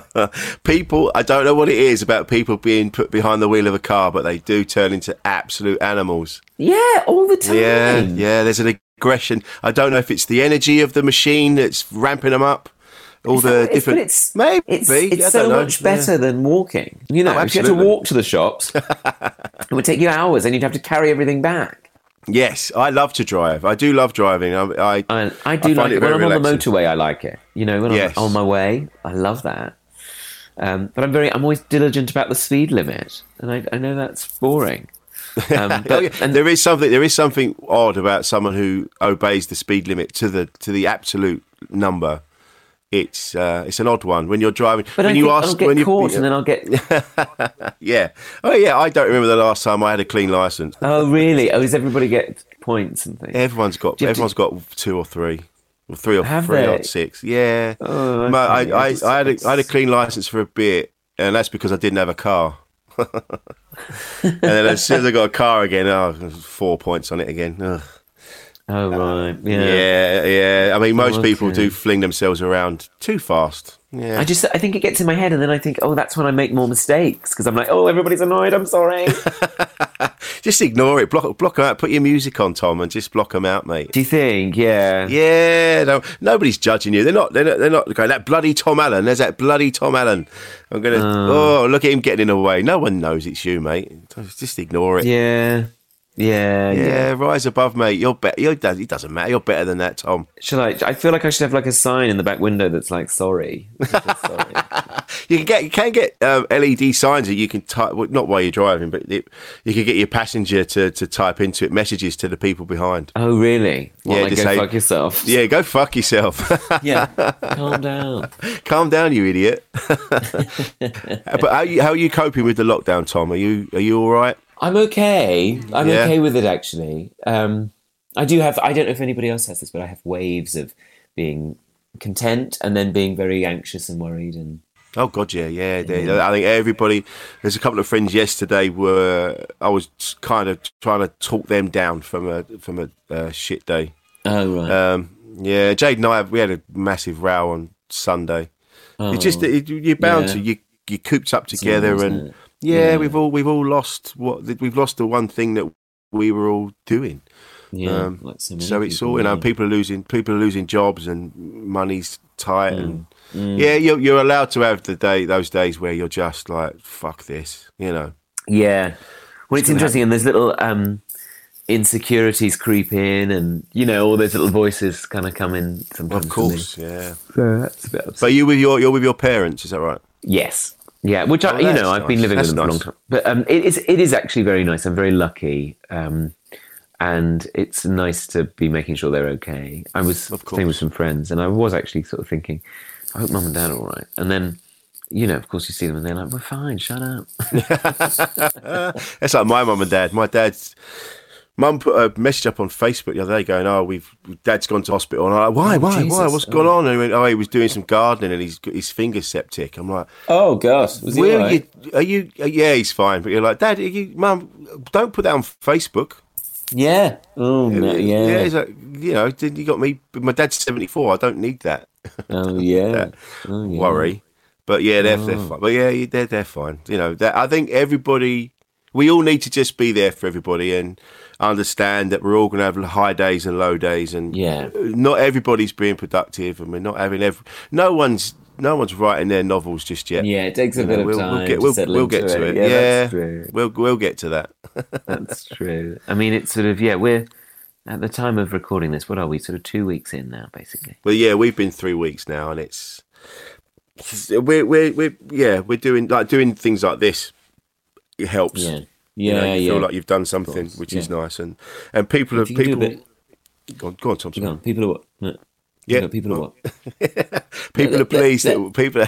people, I don't know what it is about people being put behind the wheel of a car, but they do turn into absolute animals. Yeah, all the time. Yeah, yeah. There's an aggression. I don't know if it's the energy of the machine that's ramping them up. All It's the not- it's- different. but it's, maybe it's, I it's don't so know. much better than walking. You know, Oh, if you had to absolutely. walk to the shops, it would take you hours, and you'd have to carry everything back. Yes, I love to drive. I do love driving. I, I, I, I do find like it it when very I'm on the relaxing. motorway. I like it. You know, when Yes. I'm on my way, I love that. Um, but I'm very, I'm always diligent about the speed limit, and I, I know that's boring. Um, but, Oh, yeah. and there is something. There is something odd about someone who obeys the speed limit to the to the absolute number. It's uh, it's an odd one when you're driving. but when I you think ask, I'll get when you, caught, and then I'll get. yeah, oh yeah. I don't remember the last time I had a clean license. Oh, really? Oh, does everybody get points and things? Everyone's got Do you have everyone's got two or three, or three or Have three they? or six. Yeah, Oh, Ma- I, okay. I, It's- I had a, it's- I had a clean license for a bit, and that's because I didn't have a car. And then as soon as I got a car again, oh, four points on it again. Ugh. Oh, right. Yeah. Yeah, yeah. I mean, most Okay. people do fling themselves around too fast. Yeah. I just, I think it gets in my head, and then I think, oh, that's when I make more mistakes, because I'm like, oh, everybody's annoyed, I'm sorry. Just ignore it. Block, block them out. Put your music on, Tom, and just block them out, mate. Do you think? Yeah. Yeah, no, nobody's judging you. They're not. They're not. They're not going. That bloody Tom Allen. There's that bloody Tom Allen. I'm gonna. Oh, look at him getting in the way. No one knows it's you, mate. Just ignore it. Yeah. Yeah. Yeah, Yeah. rise above, mate. You're better. You're, it doesn't matter. You're better than that, Tom. Should I? I feel like I should have like a sign in the back window that's like, sorry. sorry. You can get. You can get um, L E D signs that you can type. Well, not while you're driving, but it, you can get your passenger to, to type into it messages to the people behind. Oh, really? What, Yeah, like just go say- fuck yourself. Yeah, go fuck yourself. Yeah. Calm down. Calm down, you idiot. But how are you, how are you coping with the lockdown, Tom? Are you are you all right? I'm okay. I'm Yeah. okay with it, actually. Um, I do have, I don't know if anybody else has this, but I have waves of being content and then being very anxious and worried. And Oh God, yeah, yeah. they- I think everybody. There's a couple of friends yesterday were. I was kind of trying to talk them down from a from a uh, shit day. oh, right. Um, yeah, Jade and I we had a massive row on Sunday. oh, It's just it, you're bound Yeah. to you. You cooped up together, normal, and isn't it? yeah, Yeah. we've all we've all lost what we've lost the one thing that we were all doing. yeah, um, like so many So it's people, all you know. yeah. People are losing. People are losing jobs, and money's tight. And Mm. yeah, you're you're allowed to have the day those days where you're just like fuck this, you know. Yeah. Well, it's gonna interesting, and there's little um, insecurities creep in, and, you know, all those little voices kind of come in sometimes. Of for course, me. yeah. So that's a bit upsetting. But you with your you're with your parents, is that right? Yes. Yeah, which I, Oh, you that's know, I've been nice. living That's with them for a long nice. time. But um, it is it is actually very nice. I'm very lucky, um, and it's nice to be making sure they're okay. I was Of staying with course. some friends, and I was actually sort of thinking, I hope mum and dad are all right. And then, you know, of course, you see them, and they're like, "We're fine. Shut up." That's like my mum and dad. My dad's mum put a message up on Facebook the other day going, "Oh, we've Dad's gone to hospital." And I'm like, "Why? Oh, why? Jesus. Why? What's Oh. going on?" And he went, "Oh, he was doing some gardening and he's got his finger's septic." I'm like, Oh gosh, was "Where are you? Are you? uh, Yeah, he's fine." But you're like, "Dad, are you, Mum, don't put that on Facebook." Yeah. Oh no, yeah. yeah. He's like, you know, did you got me? My dad's seventy-four. I don't need that. Oh yeah. that Oh, yeah. worry. But yeah, they're, they're fine. But yeah, they're they're fine. You know, that I think everybody, we all need to just be there for everybody and understand that we're all going to have high days and low days, and Yeah. not everybody's being productive, and we're not having every. No one's no one's writing their novels just yet. Yeah, it takes a You bit know, of we'll, time we'll get to we'll, settle we'll get into to it. it. Yeah, Yeah, that's true. we'll we'll get to that. That's true. I mean, it's sort of, yeah, we're at the time of recording this. What are we? Sort of two weeks in now, basically. Well, yeah, we've been three weeks now, and it's we're we're we're yeah we're doing like doing things like this. It helps. Yeah. You Yeah, know, you yeah. feel like you've done something, course, which is yeah. nice, and and people have If you can do a people. bit- Go on, go on, Tom. Hang on, people are what? No. Yeah. No, people are what? People are let- pleased let- that people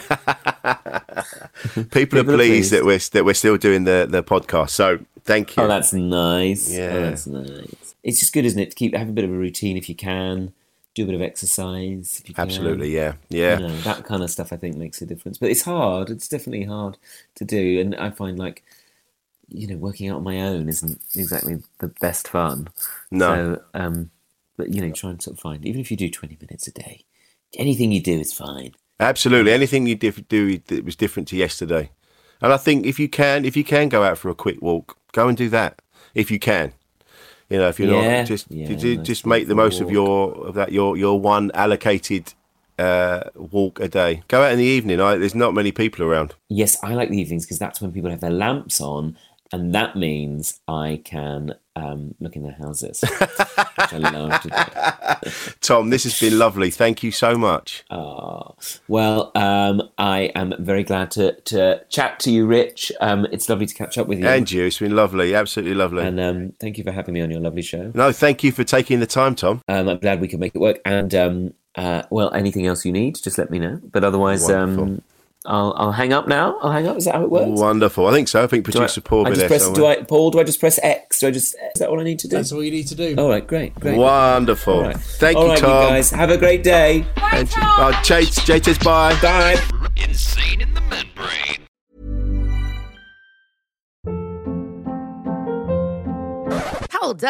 are, people are pleased that we're that we're still doing the, the podcast. So thank you. Oh, that's nice. Yeah. Oh, that's nice. It's just good, isn't it, to keep have a bit of a routine if you can, do a bit of exercise if you can. Absolutely, yeah, yeah. You know, that kind of stuff I think makes a difference. But it's hard. It's definitely hard to do, and I find like, you know, working out on my own isn't exactly the best fun. No. So, um, but you know, try and sort of find, even if you do twenty minutes a day, anything you do is fine. Absolutely, anything you diff- do that was different to yesterday, and I think if you can, if you can go out for a quick walk, go and do that. If you can, you know, if you're Yeah, not, just yeah, ju- nice just make the walk. most of your of that your your one allocated uh, walk a day. Go out in the evening. I, there's not many people around. Yes, I like the evenings because that's when people have their lamps on, and that means I can um, look in their houses, which I love to do. Tom, this has been lovely. Thank you so much. Oh, well, um, I am very glad to, to chat to you, Rich. Um, it's lovely to catch up with you. And you, it's been lovely, absolutely lovely. And um, thank you for having me on your lovely show. No, thank you for taking the time, Tom. Um, I'm glad we could make it work. And, um, uh, well, anything else you need, just let me know. But otherwise, um, Wonderful. I'll, I'll hang up now. I'll hang up. Is that how it works? Wonderful. I think so. I think Do I- producer Paul I will be just there press, do somewhere. I, Paul, do I just press X? Do I just, is that all I need to do? That's all you need to do. All right, great, great. Wonderful. All right. Thank All you, right, Tom. you guys. Have a great day. Bye, And- Tom. oh, Jade, Jade says bye. Bye. Insane in the membrane. Hold up.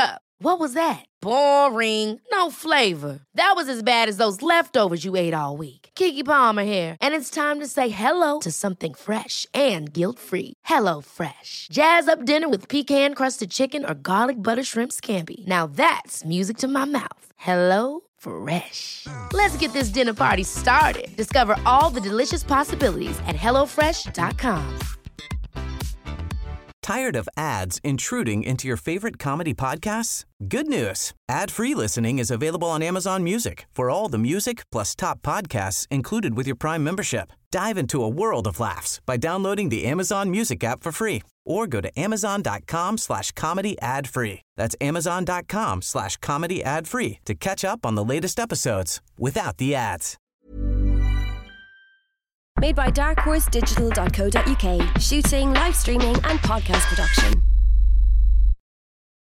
What was that? Boring. No flavor. That was as bad as those leftovers you ate all week. Keke Palmer here, and it's time to say hello to something fresh and guilt-free. Hello Fresh. Jazz up dinner with pecan-crusted chicken or garlic butter shrimp scampi. Now that's music to my mouth. Hello Fresh. Let's get this dinner party started. Discover all the delicious possibilities at hello fresh dot com. Tired of ads intruding into your favorite comedy podcasts? Good news. Ad-free listening is available on Amazon Music for all the music plus top podcasts included with your Prime membership. Dive into a world of laughs by downloading the Amazon Music app for free or go to amazon.com slash comedy ad free. That's amazon.com slash comedy ad free to catch up on the latest episodes without the ads. Made by dark horse digital dot co dot uk. Shooting, live streaming and podcast production.